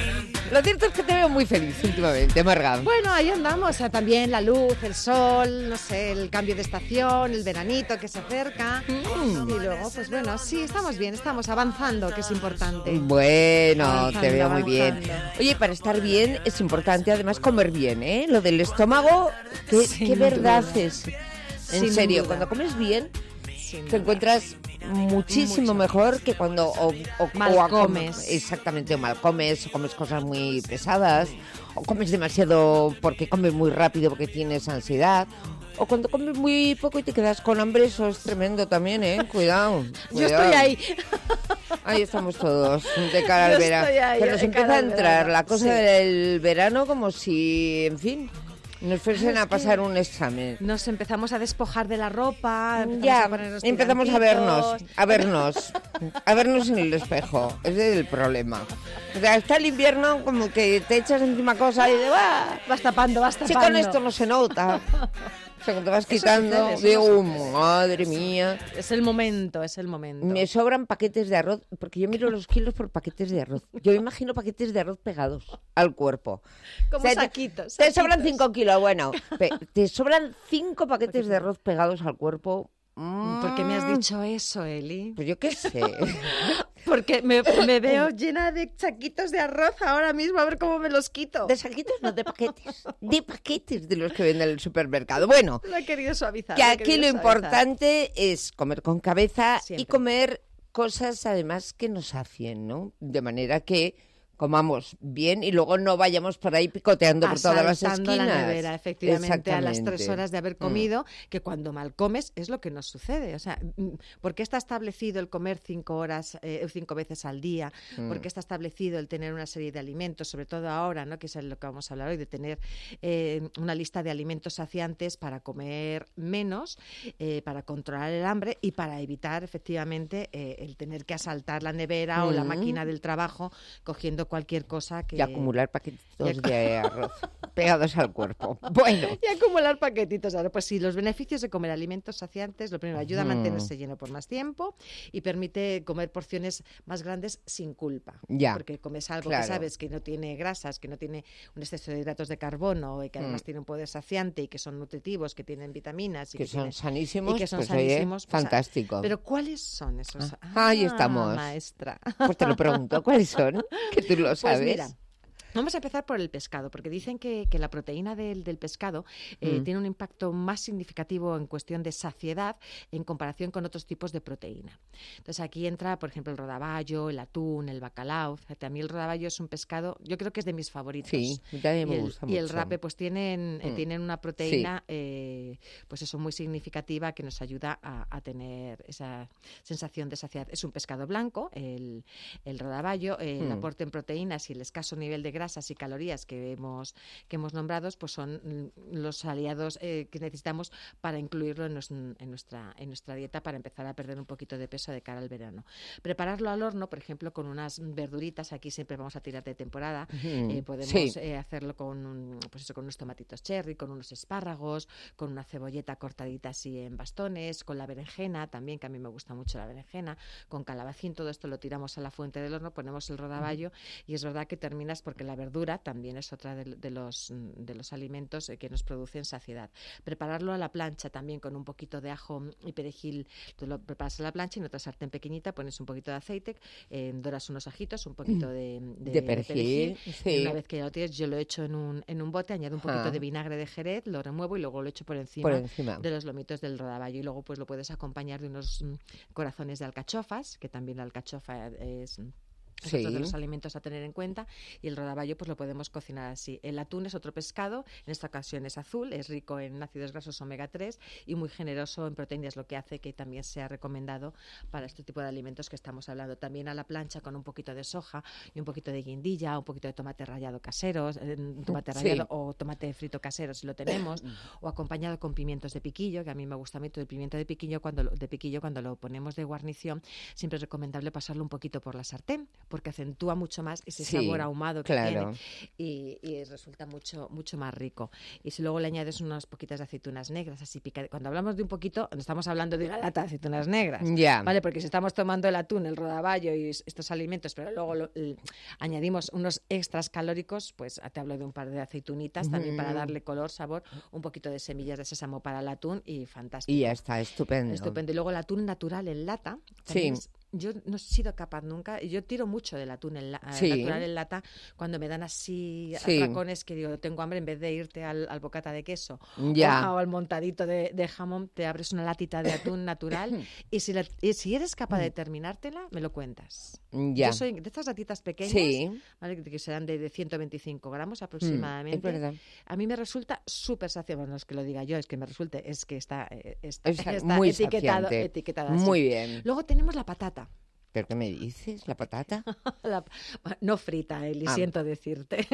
B: Lo cierto es que te veo muy feliz últimamente, Marga.
T: Bueno, ahí andamos. O sea, también la luz, el sol, no sé, el cambio de estación, el veranito que se acerca. Mm. Y luego, pues bueno, sí, estamos bien, estamos avanzando, que es importante.
B: Bueno,
T: avanzando,
B: te veo muy
T: avanzando.
B: bien. Oye, para estar bien es importante además comer bien, ¿eh? Lo del estómago, qué, qué verdad es. En
T: Sin
B: serio,
T: duda.
B: cuando comes bien,
T: Sin
B: te encuentras muchísimo
T: Mucho.
B: mejor que cuando o, o,
T: Mal
B: o a-
T: comes.
B: Exactamente, o mal comes, o comes cosas muy pesadas, o comes demasiado porque comes muy rápido porque tienes ansiedad, o cuando comes muy poco y te quedas con hambre, eso es tremendo también, ¿eh? Cuidado.
T: Yo
B: cuidado.
T: estoy ahí.
B: Ahí estamos todos, de cara
T: Yo
B: al verano.
T: estoy ahí,
B: Que nos
T: de
B: empieza
T: cara
B: a
T: al
B: entrar
T: verano,
B: la cosa
T: sí.
B: del verano como si, en fin, nos fuesen
T: Es
B: a
T: que
B: pasar un examen.
T: Nos empezamos a despojar de la ropa. empezamos
B: Ya,
T: a ponernos
B: empezamos a vernos,
T: tirantitos.
B: a vernos, a vernos en el espejo. Ese es el problema. O sea, está el invierno como que te echas encima cosas y de va.
T: Vas tapando, vas
B: Si
T: tapando.
B: con esto no se nota. O sea, que te vas
T: Eso
B: quitando,
T: sucede, eso
B: digo,
T: sucede.
B: madre mía.
T: Es el momento, es el momento.
B: Me sobran paquetes de arroz, porque yo miro los kilos por paquetes de arroz. Yo me imagino paquetes de arroz pegados al cuerpo.
T: Como
B: O sea, te-
T: saquitos.
B: Te sobran
T: saquitos.
B: cinco kilos, bueno. pe- te sobran cinco paquetes de arroz pegados al cuerpo.
T: ¿Por qué me has dicho eso, Eli?
B: Pues yo qué sé.
T: Porque me, me veo llena de saquitos de arroz ahora mismo, a ver cómo me los quito.
B: De saquitos, no de paquetes. De paquetes de los que venden en el supermercado. Bueno,
T: Lo he querido suavizar.
B: que
T: lo he
B: aquí
T: querido
B: lo
T: suavizar.
B: importante es comer con cabeza y
T: Siempre.
B: comer cosas además que nos sacien, ¿no? De manera que comamos bien y luego no vayamos por ahí picoteando por todas las
T: Asaltando
B: esquinas.
T: la nevera, efectivamente, a las tres
B: Exactamente.
T: horas de haber
B: Mm.
T: comido, que cuando mal comes es lo que nos sucede. O sea, mm, ¿por qué está establecido el comer cinco horas, eh, cinco veces al día?
B: Mm.
T: ¿Por qué está establecido el tener una serie de alimentos, sobre todo ahora, ¿no? Que es lo que vamos a hablar hoy, de tener eh, una lista de alimentos saciantes para comer menos, eh, para controlar el hambre y para evitar, efectivamente, eh, el tener que asaltar la nevera o la
B: Mm.
T: máquina del trabajo cogiendo cualquier cosa que...
B: Y acumular paquetitos
T: Y ac-
B: de arroz pegados al cuerpo. Bueno.
T: Y acumular paquetitos. Ahora, pues sí, los beneficios de comer alimentos saciantes, lo primero, ayuda a mantenerse lleno por más tiempo y permite comer porciones más grandes sin culpa.
B: Ya,
T: Porque comes algo
B: claro.
T: que sabes que no tiene grasas, que no tiene un exceso de hidratos de carbono y que además
B: Mm.
T: tiene un poder saciante y que son nutritivos, que tienen vitaminas y
B: Que
T: que,
B: son
T: tienen-
B: sanísimos,
T: y que son
B: pues, oye,
T: sanísimos. Pues,
B: fantástico.
T: Pero ¿cuáles son esos?
B: Ah, ahí estamos.
T: Maestra.
B: Pues te lo pregunto, ¿cuáles son? Que tú lo sabes.
T: Pues mira, vamos a empezar por el pescado, porque dicen que, que la proteína del, del pescado eh,
B: Mm.
T: tiene un impacto más significativo en cuestión de saciedad en comparación con otros tipos de proteína. Entonces aquí entra, por ejemplo, el rodaballo, el atún, el bacalao. Fíjate, a mí el rodaballo es un pescado, yo creo que es de mis favoritos.
B: Sí, a mí también me
T: y el,
B: gusta
T: Y el
B: mucho.
T: rape, pues tienen, eh,
B: Mm.
T: tienen una proteína, eh, pues eso, muy significativa que nos ayuda a, a tener esa sensación de saciedad. Es un pescado blanco, el, el rodaballo, eh, el
B: Mm.
T: aporte en proteínas y el escaso nivel de grasas y calorías que hemos, que hemos nombrado, pues son mm, los aliados eh, que necesitamos para incluirlo en, nos- en nuestra, en nuestra dieta para empezar a perder un poquito de peso de cara al verano. Prepararlo al horno, por ejemplo, con unas verduritas, aquí siempre vamos a tirar de temporada,
B: Ujú,
T: eh, podemos
B: sí.
T: eh, hacerlo con, un- pues eso, con unos tomatitos cherry, con unos espárragos, con una cebolleta cortadita así en bastones, con la berenjena también, que a mí me gusta mucho la berenjena, con calabacín, todo esto lo tiramos a la fuente del horno, ponemos el rodaballo y es verdad que terminas, porque la verdura también es otra de, de los, de los alimentos eh, que nos producen saciedad. Prepararlo a la plancha también con un poquito de ajo y perejil, tú lo preparas a la plancha y en otra sartén pequeñita pones un poquito de aceite, eh, doras unos ajitos, un poquito de, de,
B: De perejil, sí.
T: y una vez que ya lo tienes, yo lo echo en un, en un bote, añado un poquito
B: Ah.
T: de vinagre de Jerez, lo remuevo y luego lo echo por encima,
B: Por encima.
T: de los lomitos del rodaballo y luego pues lo puedes acompañar de unos mm, corazones de alcachofas, que también la alcachofa es... Es
B: Sí.
T: otro de los alimentos a tener en cuenta y el rodaballo pues lo podemos cocinar así. El atún es otro pescado, en esta ocasión es azul, es rico en ácidos grasos omega tres y muy generoso en proteínas, lo que hace que también sea recomendado para este tipo de alimentos que estamos hablando. También a la plancha con un poquito de soja y un poquito de guindilla, un poquito de tomate rallado casero, eh, tomate
B: Sí.
T: rallado o tomate frito casero si lo tenemos, o acompañado con pimientos de piquillo, que a mí me gusta mucho el pimiento de piquillo cuando lo, de piquillo cuando lo ponemos de guarnición, siempre es recomendable pasarlo un poquito por la sartén, porque acentúa mucho más ese
B: Sí,
T: sabor ahumado que
B: claro.
T: tiene y, y resulta mucho, mucho más rico. Y si luego le añades unas poquitas de aceitunas negras, así picadas. Cuando hablamos de un poquito, no estamos hablando de una lata de aceitunas negras,
B: Ya.
T: ¿vale? Porque si estamos tomando el atún, el rodaballo y estos alimentos, pero luego lo, el, añadimos unos extras calóricos, pues te hablo de un par de aceitunitas también para
B: Ujú.
T: darle color, sabor, un poquito de semillas de sésamo para el atún y fantástico.
B: Y ya está, estupendo.
T: Estupendo. Y luego el atún natural en lata.
B: Sí.
T: también es- yo no he sido capaz nunca, y yo tiro mucho del atún en la-
B: Sí.
T: natural en lata cuando me dan así
B: Sí.
T: atracones que digo, tengo hambre, en vez de irte al, al bocata de queso
B: Ya.
T: o, o al montadito de, de jamón, te abres una latita de atún natural y si, la- y si eres capaz de terminártela, me lo cuentas.
B: Ya.
T: Yo soy de estas latitas pequeñas,
B: Sí.
T: ¿vale? que serán de, de ciento veinticinco gramos aproximadamente.
B: es verdad.
T: A mí me resulta súper saciante. Bueno, no es que lo diga yo, es que me resulte, es que está, eh, está,
B: Es
T: está
B: muy
T: etiquetado,
B: saciante.
T: etiquetado así.
B: Muy bien.
T: Luego tenemos la patata.
B: ¿Pero qué me dices? ¿La patata?
T: La- no frita, Eli,
B: Ah.
T: siento decirte.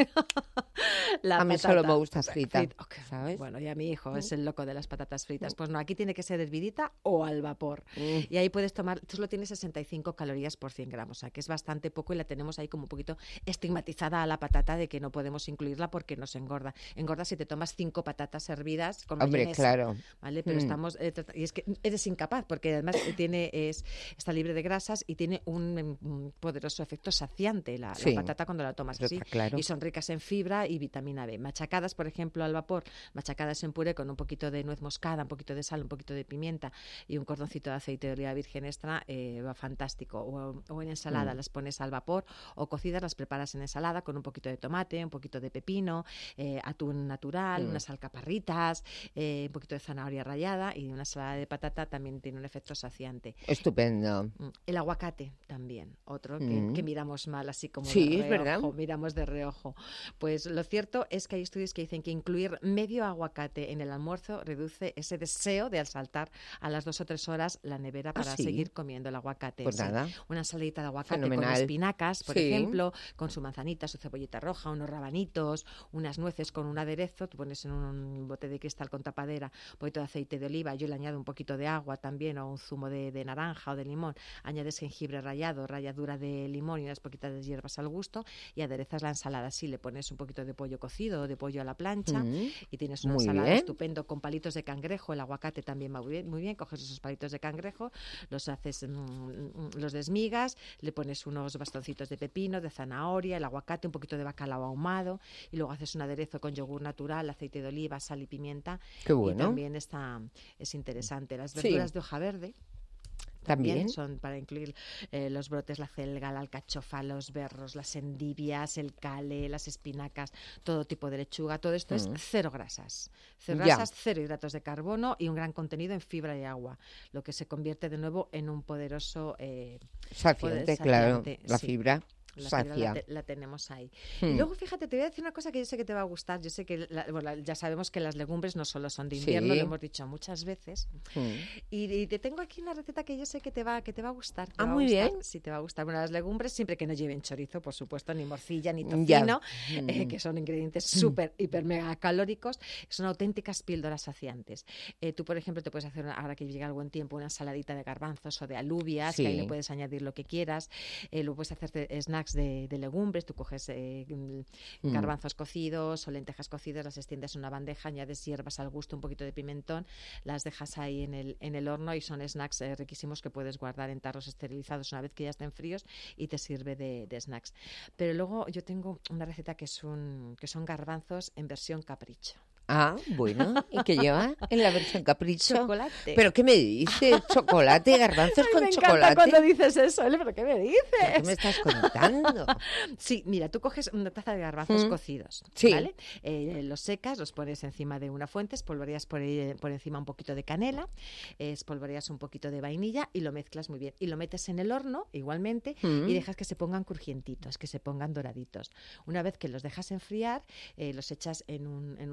T: La
B: A mí
T: patata.
B: solo me gusta frita,
T: Frita, ok.
B: ¿sabes?
T: Bueno, y a mi hijo es el loco de las patatas fritas. Pues no, aquí tiene que ser hervidita o al vapor.
B: Mm.
T: Y ahí puedes tomar, tú solo tienes sesenta y cinco calorías por cien gramos, o sea, que es bastante poco y la tenemos ahí como un poquito estigmatizada a la patata de que no podemos incluirla porque nos engorda. Engorda si te tomas cinco patatas hervidas con
B: Hombre,
T: mayonesa,
B: claro.
T: ¿vale? Pero
B: Mm.
T: estamos... eh, trata- y es que eres incapaz porque además tiene es está libre de grasas y tiene un, mm, poderoso efecto saciante la, la
B: Sí,
T: patata cuando la tomas
B: eso
T: así.
B: está claro.
T: Y son ricas en fibra y vitamina B. Machacadas, por ejemplo, al vapor, machacadas en puré con un poquito de nuez moscada, un poquito de sal, un poquito de pimienta y un cordoncito de aceite de oliva virgen extra, eh, va fantástico. O, o en ensalada
B: Mm.
T: las pones al vapor o cocidas las preparas en ensalada con un poquito de tomate, un poquito de pepino, eh, atún natural,
B: Mm.
T: unas alcaparritas, eh, un poquito de zanahoria rallada y una ensalada de patata también tiene un efecto saciante.
B: Estupendo.
T: Mm, El aguacate también, otro que,
B: Mm.
T: que miramos mal, así como
B: Sí,
T: de
B: es verdad.
T: reojo, miramos de reojo. Pues lo cierto es que hay estudios que dicen que incluir medio aguacate en el almuerzo reduce ese deseo de al saltar a las dos o tres horas la nevera para
B: sí?
T: seguir comiendo el aguacate.
B: Pues
T: Sí.
B: nada.
T: Una ensaladita de aguacate
B: Fenomenal.
T: con espinacas, por
B: Sí.
T: ejemplo, con su manzanita, su cebollita roja, unos rabanitos, unas nueces con un aderezo, tú pones en un bote de cristal con tapadera un poquito de aceite de oliva, yo le añado un poquito de agua también o un zumo de, de naranja o de limón, añades jengibre rallado, ralladura de limón y unas poquitas de hierbas al gusto y aderezas la ensalada así, le pones un poquito de pollo cocido o de pollo a la plancha
B: Mm.
T: y tienes una
B: Muy
T: ensalada
B: bien.
T: estupendo con palitos de cangrejo, el aguacate también va muy bien, muy bien, coges esos palitos de cangrejo, los haces, mm, los desmigas, le pones unos bastoncitos de pepino, de zanahoria, el aguacate, un poquito de bacalao ahumado y luego haces un aderezo con yogur natural, aceite de oliva, sal y pimienta.
B: Qué
T: Y
B: bueno.
T: también está, es interesante. Las
B: Sí.
T: verduras de hoja verde también,
B: También.
T: son para incluir eh, los brotes, la celga, la alcachofa, los berros, las endivias, el cale, las espinacas, todo tipo de lechuga. Todo esto es
B: Mm.
T: cero grasas. Cero
B: Ya.
T: grasas, cero hidratos de carbono y un gran contenido en fibra y agua, lo que se convierte de nuevo en un poderoso... Eh,
B: Saciante,
T: poder-
B: claro.
T: saciante,
B: La
T: sí.
B: fibra
T: La fibra
B: sacia.
T: la, te- la tenemos ahí.
B: Hmm.
T: Y luego, fíjate, te voy a decir una cosa que yo sé que te va a gustar. Yo sé que, la- bueno, ya sabemos que las legumbres no solo son de invierno,
B: Sí.
T: lo hemos dicho muchas veces.
B: Mm.
T: Y, y te tengo aquí una receta que yo sé que te va, que te va a gustar. te
B: Ah,
T: va a
B: muy
T: gustar.
B: bien.
T: Sí, te va a gustar. Bueno, las legumbres siempre que no lleven chorizo, por supuesto, ni morcilla, ni
B: Ya.
T: tocino, eh,
B: Mm.
T: que son ingredientes súper, hiper, mega calóricos. Son auténticas píldoras saciantes. Eh, tú, por ejemplo, te puedes hacer, una- ahora que llega el buen tiempo, una ensaladita de garbanzos o de alubias, que ahí
B: Sí.
T: le puedes añadir lo que quieras. Eh, luego puedes hacerte snacks de, de legumbres. Tú coges eh, mm,
B: Mm.
T: garbanzos cocidos o lentejas cocidas, las extiendes en una bandeja, añades hierbas al gusto, un poquito de pimentón, las dejas ahí en el, en el horno y son snacks eh, riquísimos que puedes guardar en tarros esterilizados una vez que ya estén fríos y te sirve de, de snacks. Pero luego yo tengo una receta que, es un, que son garbanzos en versión capricho.
B: Ah, bueno. ¿Y qué lleva en la versión capricho?
T: Chocolate.
B: ¿Pero qué me dices? ¿Chocolate? ¿Garbanzos
T: Ay,
B: con
T: me
B: chocolate?
T: encanta cuando dices eso, Ele, ¿pero qué me dices?
B: ¿Pero qué me estás contando?
T: Sí, mira, tú coges una taza de garbanzos
B: Mm.
T: cocidos,
B: Sí.
T: ¿vale? Eh, los secas, los pones encima de una fuente, espolvoreas por, ahí- por encima un poquito de canela, eh, espolvoreas un poquito de vainilla y lo mezclas muy bien. Y lo metes en el horno, igualmente,
B: Mm.
T: y dejas que se pongan crujientitos, que se pongan doraditos. Una vez que los dejas enfriar, eh, los echas en un, en un recipiente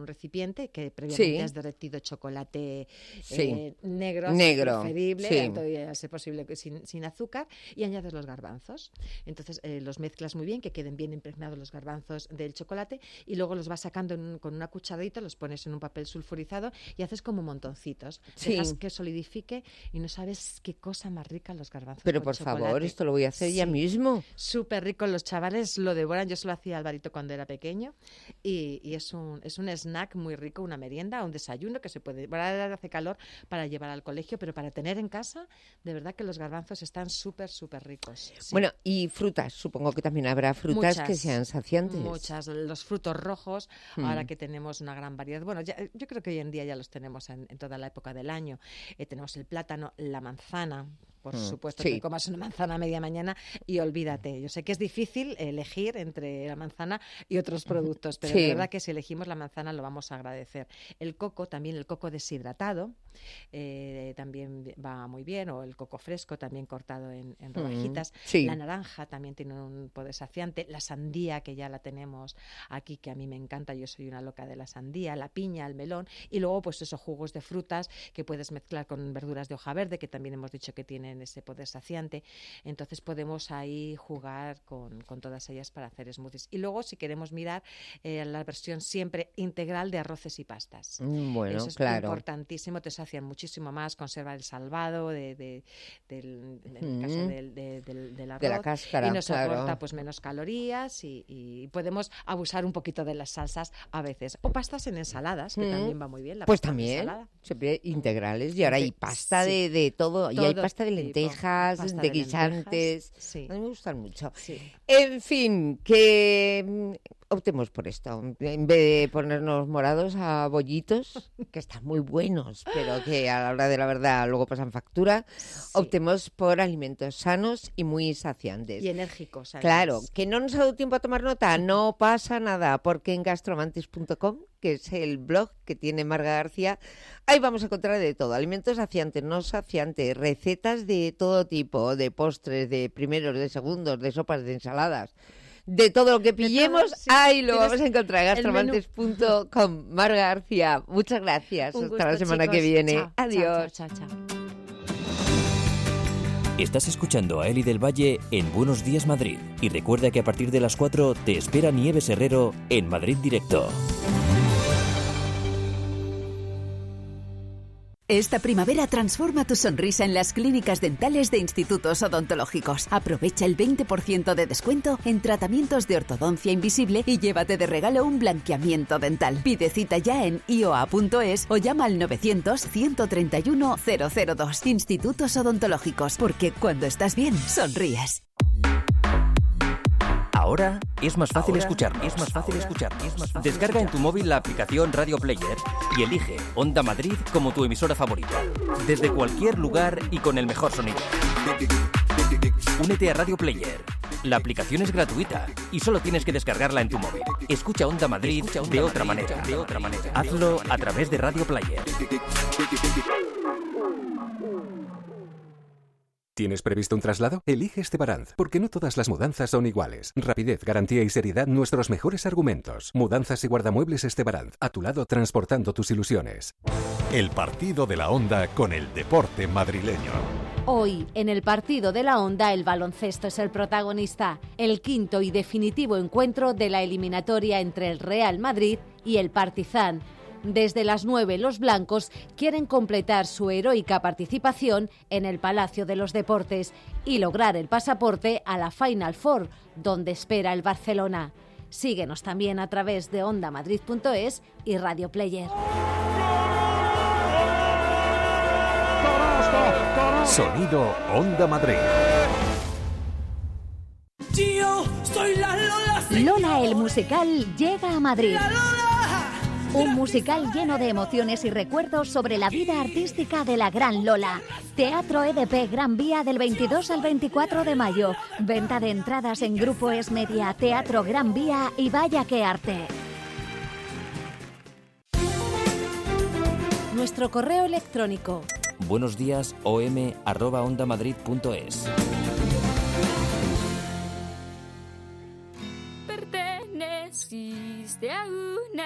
T: caliente, que previamente
B: Sí.
T: has derretido chocolate
B: Sí.
T: eh, negro,
B: Negro,
T: preferible,
B: sí.
T: entonces, a ser posible que sin, sin azúcar, y añades los garbanzos. Entonces eh, los mezclas muy bien, que queden bien impregnados los garbanzos del chocolate, y luego los vas sacando en un- con una cucharadita, los pones en un papel sulfurizado y haces como montoncitos.
B: Sí.
T: Dejas que solidifique y no sabes qué cosa más rica los garbanzos
B: Pero
T: con
B: por
T: chocolate.
B: favor, esto lo voy a hacer ya
T: Sí.
B: mismo.
T: Súper rico, los chavales lo devoran. Yo se lo hacía a Alvarito cuando era pequeño y, y es un es un snack muy rico, una merienda, un desayuno que se puede, ahora hace calor, para llevar al colegio, pero para tener en casa, de verdad que los garbanzos están súper, súper ricos. Sí.
B: Bueno, y frutas, supongo que también habrá frutas
T: Muchas,
B: que sean saciantes.
T: Muchas, los frutos rojos,
B: Mm.
T: ahora que tenemos una gran variedad. Bueno, ya, yo creo que hoy en día ya los tenemos en, en toda la época del año. Eh, tenemos el plátano, la manzana. Por
B: Mm,
T: supuesto,
B: sí.
T: te comas una manzana a media mañana y olvídate. Yo sé que es difícil elegir entre la manzana y otros productos, pero
B: Sí.
T: de verdad que si elegimos la manzana lo vamos a agradecer. El coco, también el coco deshidratado, eh, también va muy bien, o el coco fresco también cortado en, en
B: Mm,
T: rodajitas.
B: sí.
T: La naranja también tiene un poder saciante. La sandía, que ya la tenemos aquí, que a mí me encanta, yo soy una loca de la sandía. La piña, el melón, y luego pues esos jugos de frutas que puedes mezclar con verduras de hoja verde, que también hemos dicho que tienen ese poder saciante. Entonces podemos ahí jugar con, con todas ellas para hacer smoothies. Y luego, si queremos mirar eh, la versión siempre integral de arroces y pastas.
B: Mm, bueno,
T: Eso es
B: claro.
T: importantísimo, te sacian muchísimo más, conserva el salvado de, de- del, en el
B: Mm.
T: caso del, de- del, del arroz,
B: De la cáscara,
T: y nos
B: claro.
T: aporta pues menos calorías, y, y podemos abusar un poquito de las salsas a veces, o pastas en ensaladas, que
B: Mm.
T: también va muy bien. La
B: Pues
T: pasta en
B: también,
T: ensalada.
B: siempre integrales. Y ahora hay
T: Inte-
B: pasta
T: sí.
B: de, de todo. Y hay
T: Todo
B: pasta de
T: tipo.
B: lentejas,
T: Pasta
B: de
T: de
B: guisantes.
T: lentejas, sí.
B: A mí me gustan mucho.
T: Sí.
B: En fin, que mm, optemos por esto. En vez de ponernos morados a bollitos, que están muy buenos, pero que a la hora de la verdad luego pasan factura, optemos por alimentos sanos y muy saciantes.
T: Y enérgicos, además.
B: Claro, que no nos ha dado tiempo a tomar nota, no pasa nada, porque en gastromantis punto com, que es el blog que tiene Marga García, ahí vamos a encontrar de todo, alimentos saciantes, no saciantes, recetas de todo tipo, de postres, de primeros, de segundos, de sopas, de ensaladas. De todo lo que pillemos,
T: sí.
B: ahí lo
T: Tienes
B: vamos a encontrar en
T: el menú.
B: gastromantis punto com. Marga García, muchas gracias.
T: Un
B: Hasta la
T: gusto,
B: semana que
T: chicos.
B: viene.
T: Chao, chao,
B: Adiós.
T: chao, chao, chao.
A: Estás escuchando a Eli del Valle en Buenos Días Madrid. Y recuerda que a partir de las cuatro te espera Nieves Herrero en Madrid Directo.
U: Esta primavera transforma tu sonrisa en las clínicas dentales de Institutos Odontológicos. Aprovecha el veinte por ciento de descuento en tratamientos de ortodoncia invisible y llévate de regalo un blanqueamiento dental. Pide cita ya en i o a punto es o llama al novecientos, ciento treinta y uno, cero cero dos. Institutos Odontológicos, porque cuando estás bien, sonríes.
A: Ahora es más fácil
V: Ahora
A: escucharnos.
V: es más fácil
A: escucharnos.
V: es más fácil
A: Descarga en tu móvil la aplicación Radio Player y elige Onda Madrid como tu emisora favorita. Desde cualquier lugar y con el mejor sonido. Únete a Radio Player. La aplicación es gratuita y solo tienes que descargarla en tu móvil. Escucha Onda Madrid de otra manera. De otra manera. Hazlo a través de Radio Player.
R: ¿Tienes previsto un traslado? Elige Estebaranz, porque no todas las mudanzas son iguales. Rapidez, garantía y seriedad, nuestros mejores argumentos. Mudanzas y guardamuebles Estebaranz, a tu lado transportando tus ilusiones.
W: El partido de la Onda con el deporte madrileño.
M: Hoy, en el partido de la Onda, el baloncesto es el protagonista. El quinto y definitivo encuentro de la eliminatoria entre el Real Madrid y el Partizan. Desde las nueve, los blancos quieren completar su heroica participación en el Palacio de los Deportes y lograr el pasaporte a la Final Four, donde espera el Barcelona. Síguenos también a través de onda madrid punto es y Radio Player.
W: Sonido Onda Madrid.
S: Tío, soy la Lola.
X: Lola el musical llega a Madrid. Un musical lleno de emociones y recuerdos sobre la vida artística de la gran Lola. Teatro E D P Gran Vía del veintidós al veinticuatro de mayo. Venta de entradas en Grupo Es Media, Teatro Gran Vía y Vaya que Arte.
M: Nuestro correo electrónico.
A: Buenos días om arroba ondamadrid punto es.
G: Perteneciste a una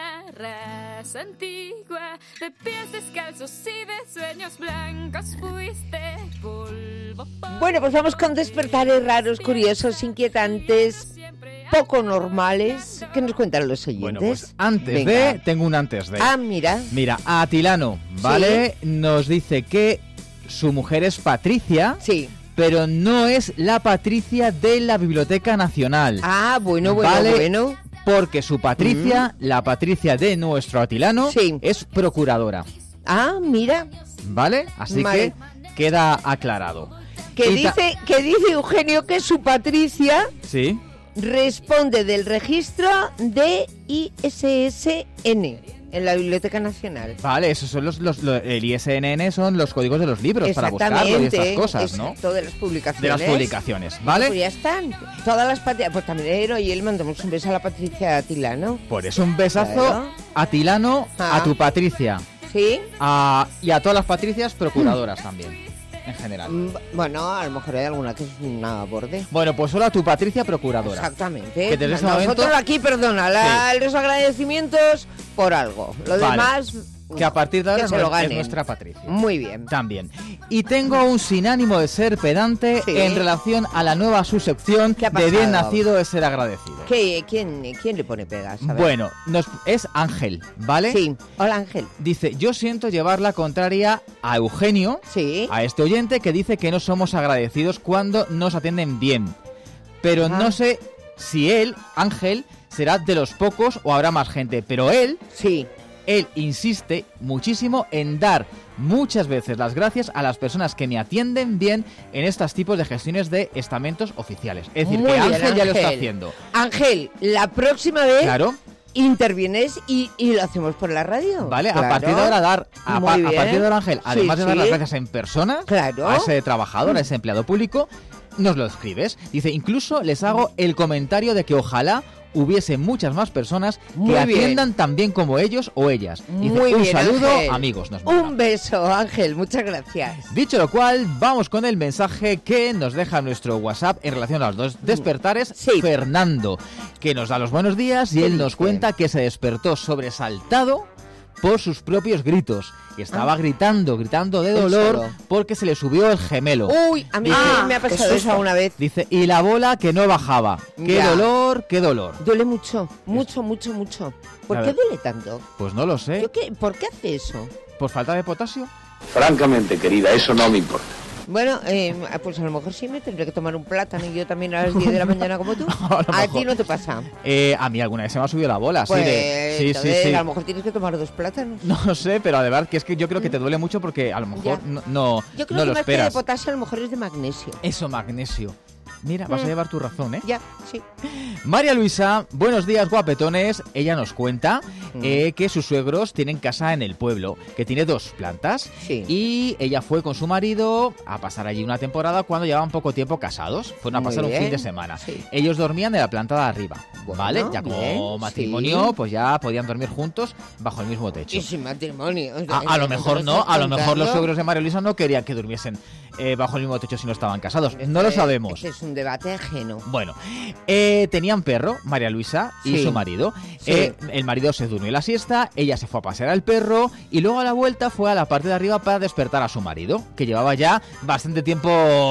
G: una raza antigua, de pies descalzos y de sueños blancos fuiste polvo.
B: Bueno, pues vamos con despertares raros, curiosos, inquietantes, poco normales. ¿Qué nos cuentan los oyentes?
D: Bueno, pues antes
B: Venga.
D: de, tengo un antes de.
B: Ah, mira.
D: Mira, Atilano, ¿vale? ¿Sí? Nos dice que su mujer es Patricia.
B: Sí.
D: Pero no es la Patricia de la Biblioteca Nacional.
B: Ah, bueno, bueno,
D: ¿vale?
B: bueno.
D: Porque su Patricia, mm. la Patricia de nuestro Atilano,
B: sí.
D: es procuradora.
B: Ah, mira.
D: ¿Vale? Así vale. que queda aclarado.
B: Que dice, que dice Eugenio que su Patricia
D: sí.
B: responde del registro de I S S N. En la Biblioteca Nacional.
D: Vale, esos son los, los, los el I S N N son los códigos de los libros para buscarlo y estas cosas, ¿no?
B: Exacto, de las publicaciones.
D: De las publicaciones, ¿vale?
B: Pues ya están. Todas las patrias. Pues también hoy le mandamos un beso a la Patricia Atilano.
D: Por eso un besazo claro. a Atilano, ah. a tu Patricia.
B: Sí.
D: A, y a todas las Patricias procuradoras también. En general.
B: Bueno, a lo mejor hay alguna que es una borde.
D: Bueno, pues solo a tu Patricia procuradora.
B: Exactamente.
D: Que desde ese
B: Nosotros
D: momento...
B: aquí, perdona, la, sí. los agradecimientos por algo. Lo vale. demás...
D: Que a partir de ahora
B: se lo
D: es nuestra Patricia.
B: Muy bien.
D: También. Y tengo un sin ánimo de ser pedante sí. en relación a la nueva subsección de bien nacido es ser agradecido.
B: ¿Qué, quién, ¿Quién le pone pegas? A ver.
D: Bueno, nos, es Ángel, ¿vale?
B: Sí. Hola, Ángel.
D: Dice, yo siento llevar la contraria a Eugenio,
B: sí.
D: a este oyente que dice que no somos agradecidos cuando nos atienden bien. Pero Ajá. no sé si él, Ángel, será de los pocos o habrá más gente. Pero él...
B: Sí.
D: Él insiste muchísimo en dar muchas veces las gracias a las personas que me atienden bien en estos tipos de gestiones de estamentos oficiales. Es decir,
B: Muy
D: que
B: bien,
D: Ángel,
B: Ángel
D: ya lo está haciendo.
B: Ángel, la próxima vez
D: claro.
B: intervienes y, y lo hacemos por la radio.
D: Vale,
B: claro.
D: a partir de ahora dar, a, pa, a partir de ahora Ángel, además sí, de dar sí. las gracias en persona
B: claro.
D: a ese trabajador, a ese empleado público, nos lo escribes. Dice, incluso les hago el comentario de que ojalá hubiese muchas más personas
B: Muy
D: que
B: bien.
D: atiendan tan bien como ellos o ellas. Dice,
B: Muy
D: un
B: bien,
D: saludo,
B: Ángel.
D: amigos. Nos
B: un beso, Ángel. Muchas gracias.
D: Dicho lo cual, vamos con el mensaje que nos deja nuestro WhatsApp en relación a los dos despertares.
B: Sí.
D: Fernando, que nos da los buenos días y él nos cuenta que se despertó sobresaltado por sus propios gritos. Y estaba ah. gritando, gritando de dolor porque se le subió el gemelo.
B: Uy, a mí dice, me ha pasado eso una vez.
D: Dice, y la bola que no bajaba. Qué ya. dolor, qué dolor.
B: Duele mucho, mucho, mucho, mucho. ¿Por a qué ver. duele tanto?
D: Pues no lo sé.
B: ¿Yo qué? ¿Por qué hace eso?
D: ¿Por falta de potasio?
C: Francamente, querida, eso no me importa.
B: Bueno, eh, pues a lo mejor sí me tendré que tomar un plátano y yo también a las diez de la mañana como tú.
D: a,
B: a ti no te pasa.
D: Eh, a mí alguna vez se me ha subido la bola.
B: Pues,
D: sí, de, sí,
B: entonces,
D: sí, sí.
B: A lo mejor tienes que tomar dos plátanos.
D: No sé, pero de verdad que es que yo creo que te duele mucho porque a lo mejor ya. no, no
B: Yo creo
D: no
B: que
D: lo
B: más
D: esperas.
B: que de potasio a lo mejor es de magnesio.
D: Eso, magnesio. Mira, vas mm. a llevar tu razón, ¿eh?
B: Ya, sí.
D: María Luisa, buenos días, guapetones. Ella nos cuenta mm. eh, que sus suegros tienen casa en el pueblo, que tiene dos plantas.
B: Sí.
D: Y ella fue con su marido a pasar allí una temporada cuando llevaban poco tiempo casados. Fueron a pasar
B: Muy
D: un
B: bien.
D: fin de semana.
B: Sí.
D: Ellos dormían en la planta de arriba,
B: bueno,
D: ¿vale? Ya como
B: bien,
D: matrimonio,
B: sí.
D: pues ya podían dormir juntos bajo el mismo techo.
B: Y sin matrimonio.
D: A, a lo mejor no, a lo mejor los suegros de María Luisa no querían que durmiesen eh, bajo el mismo techo si no estaban casados.
B: Este,
D: no lo sabemos.
B: Este es un debate ajeno.
D: Bueno, eh, tenían perro, María Luisa y
B: sí.
D: su marido.
B: Sí.
D: Eh, el marido se durmió la siesta, ella se fue a pasear al perro y luego a la vuelta fue a la parte de arriba para despertar a su marido, que llevaba ya bastante tiempo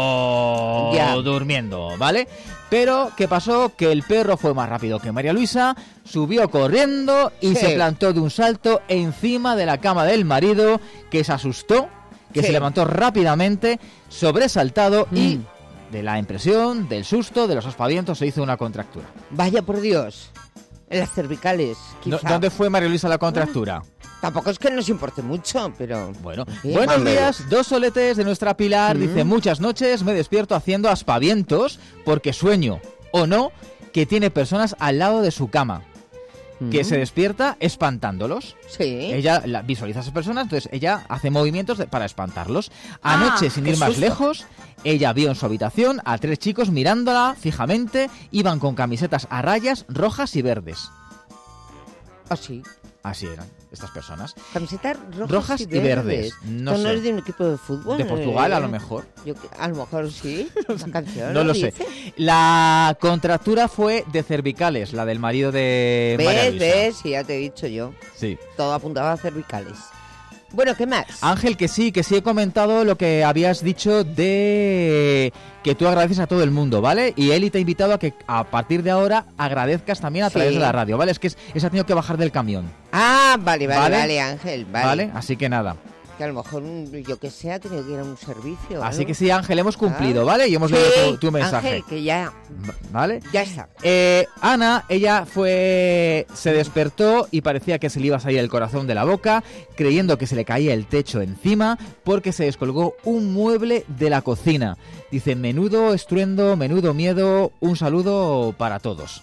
B: ya.
D: durmiendo, ¿vale? Pero, ¿qué pasó? Que el perro fue más rápido que María Luisa, subió corriendo y
B: sí.
D: se plantó de un salto encima de la cama del marido, que se asustó, que
B: sí.
D: se levantó rápidamente, sobresaltado
B: mm.
D: y... de la impresión, del susto, de los aspavientos, se hizo una contractura.
B: Vaya por Dios. En las cervicales, quizá.
D: No, ¿Dónde fue María Luisa la contractura?
B: Tampoco es que nos importe mucho, pero...
D: Bueno,
B: ¿sí?
D: buenos
B: Vale.
D: días, dos soletes de nuestra Pilar.
B: Mm.
D: Dice, muchas noches me despierto haciendo aspavientos porque sueño, o no, que tiene personas al lado de su cama. Que se despierta espantándolos.
B: Sí.
D: Ella la, visualiza a esas personas, entonces ella hace movimientos de, para espantarlos. Anoche,
B: ah,
D: sin ir más
B: susto.
D: lejos, ella vio en su habitación a tres chicos mirándola fijamente. Iban con camisetas a rayas rojas y verdes.
B: ¿Ah, sí?
D: Así eran estas personas.
B: Camisetas rojas,
D: rojas
B: y
D: y
B: verdes.
D: verdes. No
B: ¿Esto no
D: sé.
B: es de un equipo de fútbol?
D: De Portugal,
B: eh?
D: a lo mejor.
B: Yo, a lo mejor sí. La canción,
D: No lo sé.
B: dice?
D: La contractura fue de cervicales, la del marido de María
B: ¿Ves?
D: Luisa.
B: ¿Ves? Sí, ya te he dicho yo.
D: Sí.
B: Todo apuntaba a cervicales. Bueno, ¿qué más?
D: Ángel, que sí, que sí he comentado lo que habías dicho de que tú agradeces a todo el mundo, ¿vale? Y Eli te ha invitado a que a partir de ahora agradezcas también a
B: Sí.
D: través de la radio, ¿vale? Es que es, es ha tenido que bajar del camión.
B: Ah, vale, vale,
D: ¿Vale?
B: vale, Ángel, vale.
D: ¿Vale? Así que nada.
B: Que a lo mejor, un- yo que sé, ha tenido que ir a un servicio.
D: Así
B: ¿no?
D: que sí, Ángel, hemos cumplido,
B: Ah.
D: ¿vale? Y hemos
B: Sí,
D: leído tu, tu mensaje.
B: Ángel, que ya,
D: ¿Vale?
B: ya está.
D: Eh, Ana, ella fue, se despertó y parecía que se le iba a salir el corazón de la boca, creyendo que se le caía el techo encima porque se descolgó un mueble de la cocina. Dice, menudo estruendo, menudo miedo, un saludo para todos.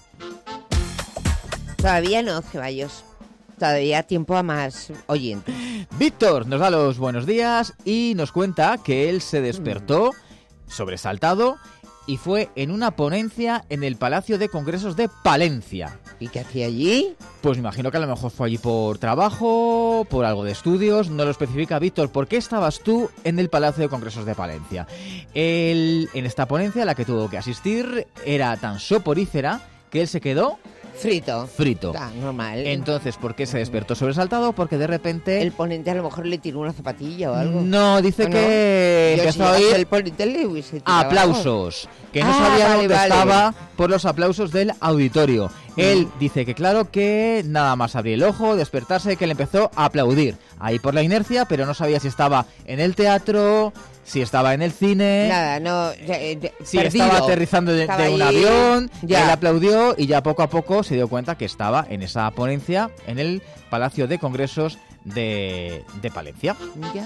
B: Todavía no, Ceballos. Todavía tiempo a más oyentes.
D: Víctor nos da los buenos días y nos cuenta que él se despertó sobresaltado y fue en una ponencia en el Palacio de Congresos de Palencia.
B: ¿Y qué hacía allí?
D: Pues me imagino que a lo mejor fue allí por trabajo, por algo de estudios, no lo especifica Víctor. ¿Por qué estabas tú en el Palacio de Congresos de Palencia? Él, en esta ponencia a la que tuvo que asistir, era tan soporífera que él se quedó...
B: Frito.
D: Frito.
B: Ah, normal.
D: Entonces, ¿por qué se despertó sobresaltado? Porque de repente...
B: El ponente a lo mejor le tiró una zapatilla o algo.
D: No, dice
B: ¿O no?
D: que
B: Yo
D: empezó
B: si
D: a oír
B: el ponente le hubiese tirado
D: aplausos, que no
B: Ah,
D: sabía
B: vale,
D: dónde
B: vale.
D: estaba por los aplausos del auditorio. Él dice que claro que nada más abrir el ojo, despertarse, que le empezó a aplaudir. Ahí por la inercia, pero no sabía si estaba en el teatro, si estaba en el cine...
B: Nada, no. eh, eh,
D: Si
B: perdido.
D: estaba aterrizando de,
B: Estaba
D: de un
B: ahí,
D: avión,
B: ya.
D: él aplaudió y ya poco a poco se dio cuenta que estaba en esa ponencia en el Palacio de Congresos de, de Palencia.
B: Ya.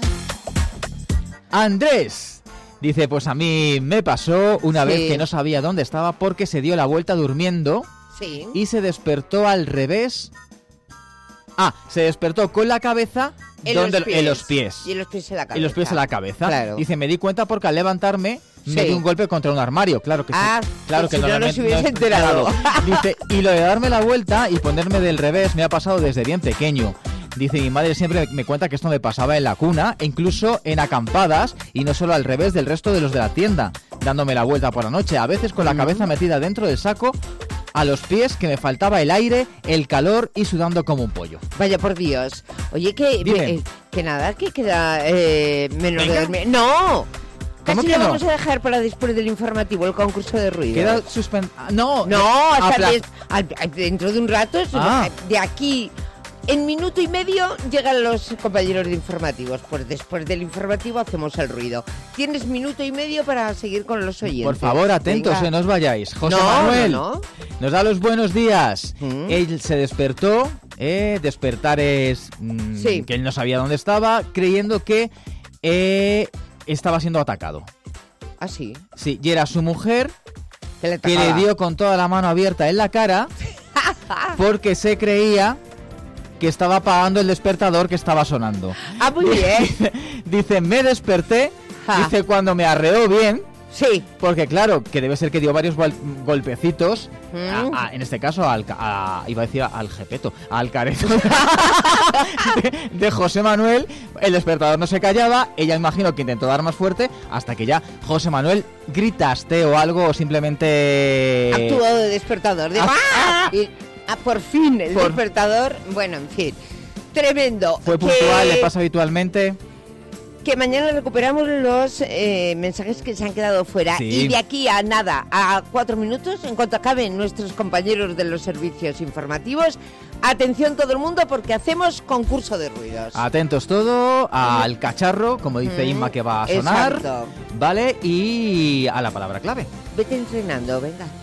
D: Andrés dice, pues a mí me pasó una
B: Sí.
D: vez que no sabía dónde estaba porque se dio la vuelta durmiendo
B: Sí.
D: y se despertó al revés. Ah, se despertó con la cabeza
B: En
D: donde-
B: los pies.
D: en los pies.
B: Y en los pies en la cabeza.
D: Y los pies en la cabeza.
B: Claro.
D: Dice, me di cuenta porque al levantarme me
B: Sí.
D: di un golpe contra un armario. Claro que sí.
B: Ah,
D: claro
B: que
D: que
B: si no, no
D: normalmente
B: se hubiese
D: es-
B: enterado.
D: claro. Dice, y lo de darme la vuelta y ponerme del revés me ha pasado desde bien pequeño. Dice, mi madre siempre me cuenta que esto me pasaba en la cuna, e incluso en acampadas, y no solo al revés del resto de los de la tienda, dándome la vuelta por la noche, a veces con la cabeza metida dentro del saco, a los pies, que me faltaba el aire, el calor y sudando como un pollo.
B: Vaya por Dios. Oye, que,
D: Dime.
B: eh, que nada, que queda eh, menos
D: Venga.
B: de dormir. ¡No!
D: ¿Cómo
B: Casi
D: que
B: lo
D: no?
B: vamos a dejar para después del informativo, el concurso de ruido.
D: Queda suspendido. No,
B: No, hasta
D: apla-
B: des- al- al- dentro de un rato, es-
D: Ah.
B: de aquí, en minuto y medio, llegan los compañeros de informativos. Pues después del informativo hacemos el ruido. Tienes minuto y medio para seguir con los oyentes.
D: Por favor, atentos,
B: Venga.
D: eh, no os vayáis. José
B: No,
D: Manuel
B: no, no.
D: nos da los buenos días. Él se despertó, eh, despertar es mm,
B: Sí.
D: que él no sabía dónde estaba, creyendo que eh, estaba siendo atacado.
B: ¿Ah, sí?
D: Sí, y era su mujer
B: Que le,
D: que le
B: atacaba.
D: dio con toda la mano abierta en la cara porque se creía que estaba apagando el despertador que estaba sonando.
B: Ah, muy bien.
D: Dice, dice, me desperté,
B: Ja.
D: dice cuando me arreó bien.
B: Sí.
D: Porque claro, que debe ser que dio varios gol- golpecitos,
B: Mm.
D: a- a- en este caso, al, ca- a- iba a decir al jepeto, al careto de, de José Manuel. El despertador no se callaba, ella imagino que intentó dar más fuerte, hasta que ya José Manuel gritaste o algo, o simplemente...
B: Actuó de despertador. De...
D: Ah,
B: ¡Ah! Y, ah, por fin, el
D: Por-
B: despertador. Bueno, en fin. Tremendo.
D: Fue
B: Que-
D: puntual, le pasa habitualmente.
B: Que mañana recuperamos los eh, mensajes que se han quedado fuera.
D: Sí.
B: Y de aquí a nada, a cuatro minutos, en cuanto acaben nuestros compañeros de los servicios informativos, atención todo el mundo porque hacemos concurso de ruidos.
D: Atentos todo al cacharro, como dice
B: Mm,
D: Inma que va a sonar,
B: exacto.
D: ¿vale? Y a la palabra clave.
B: Vete entrenando, venga.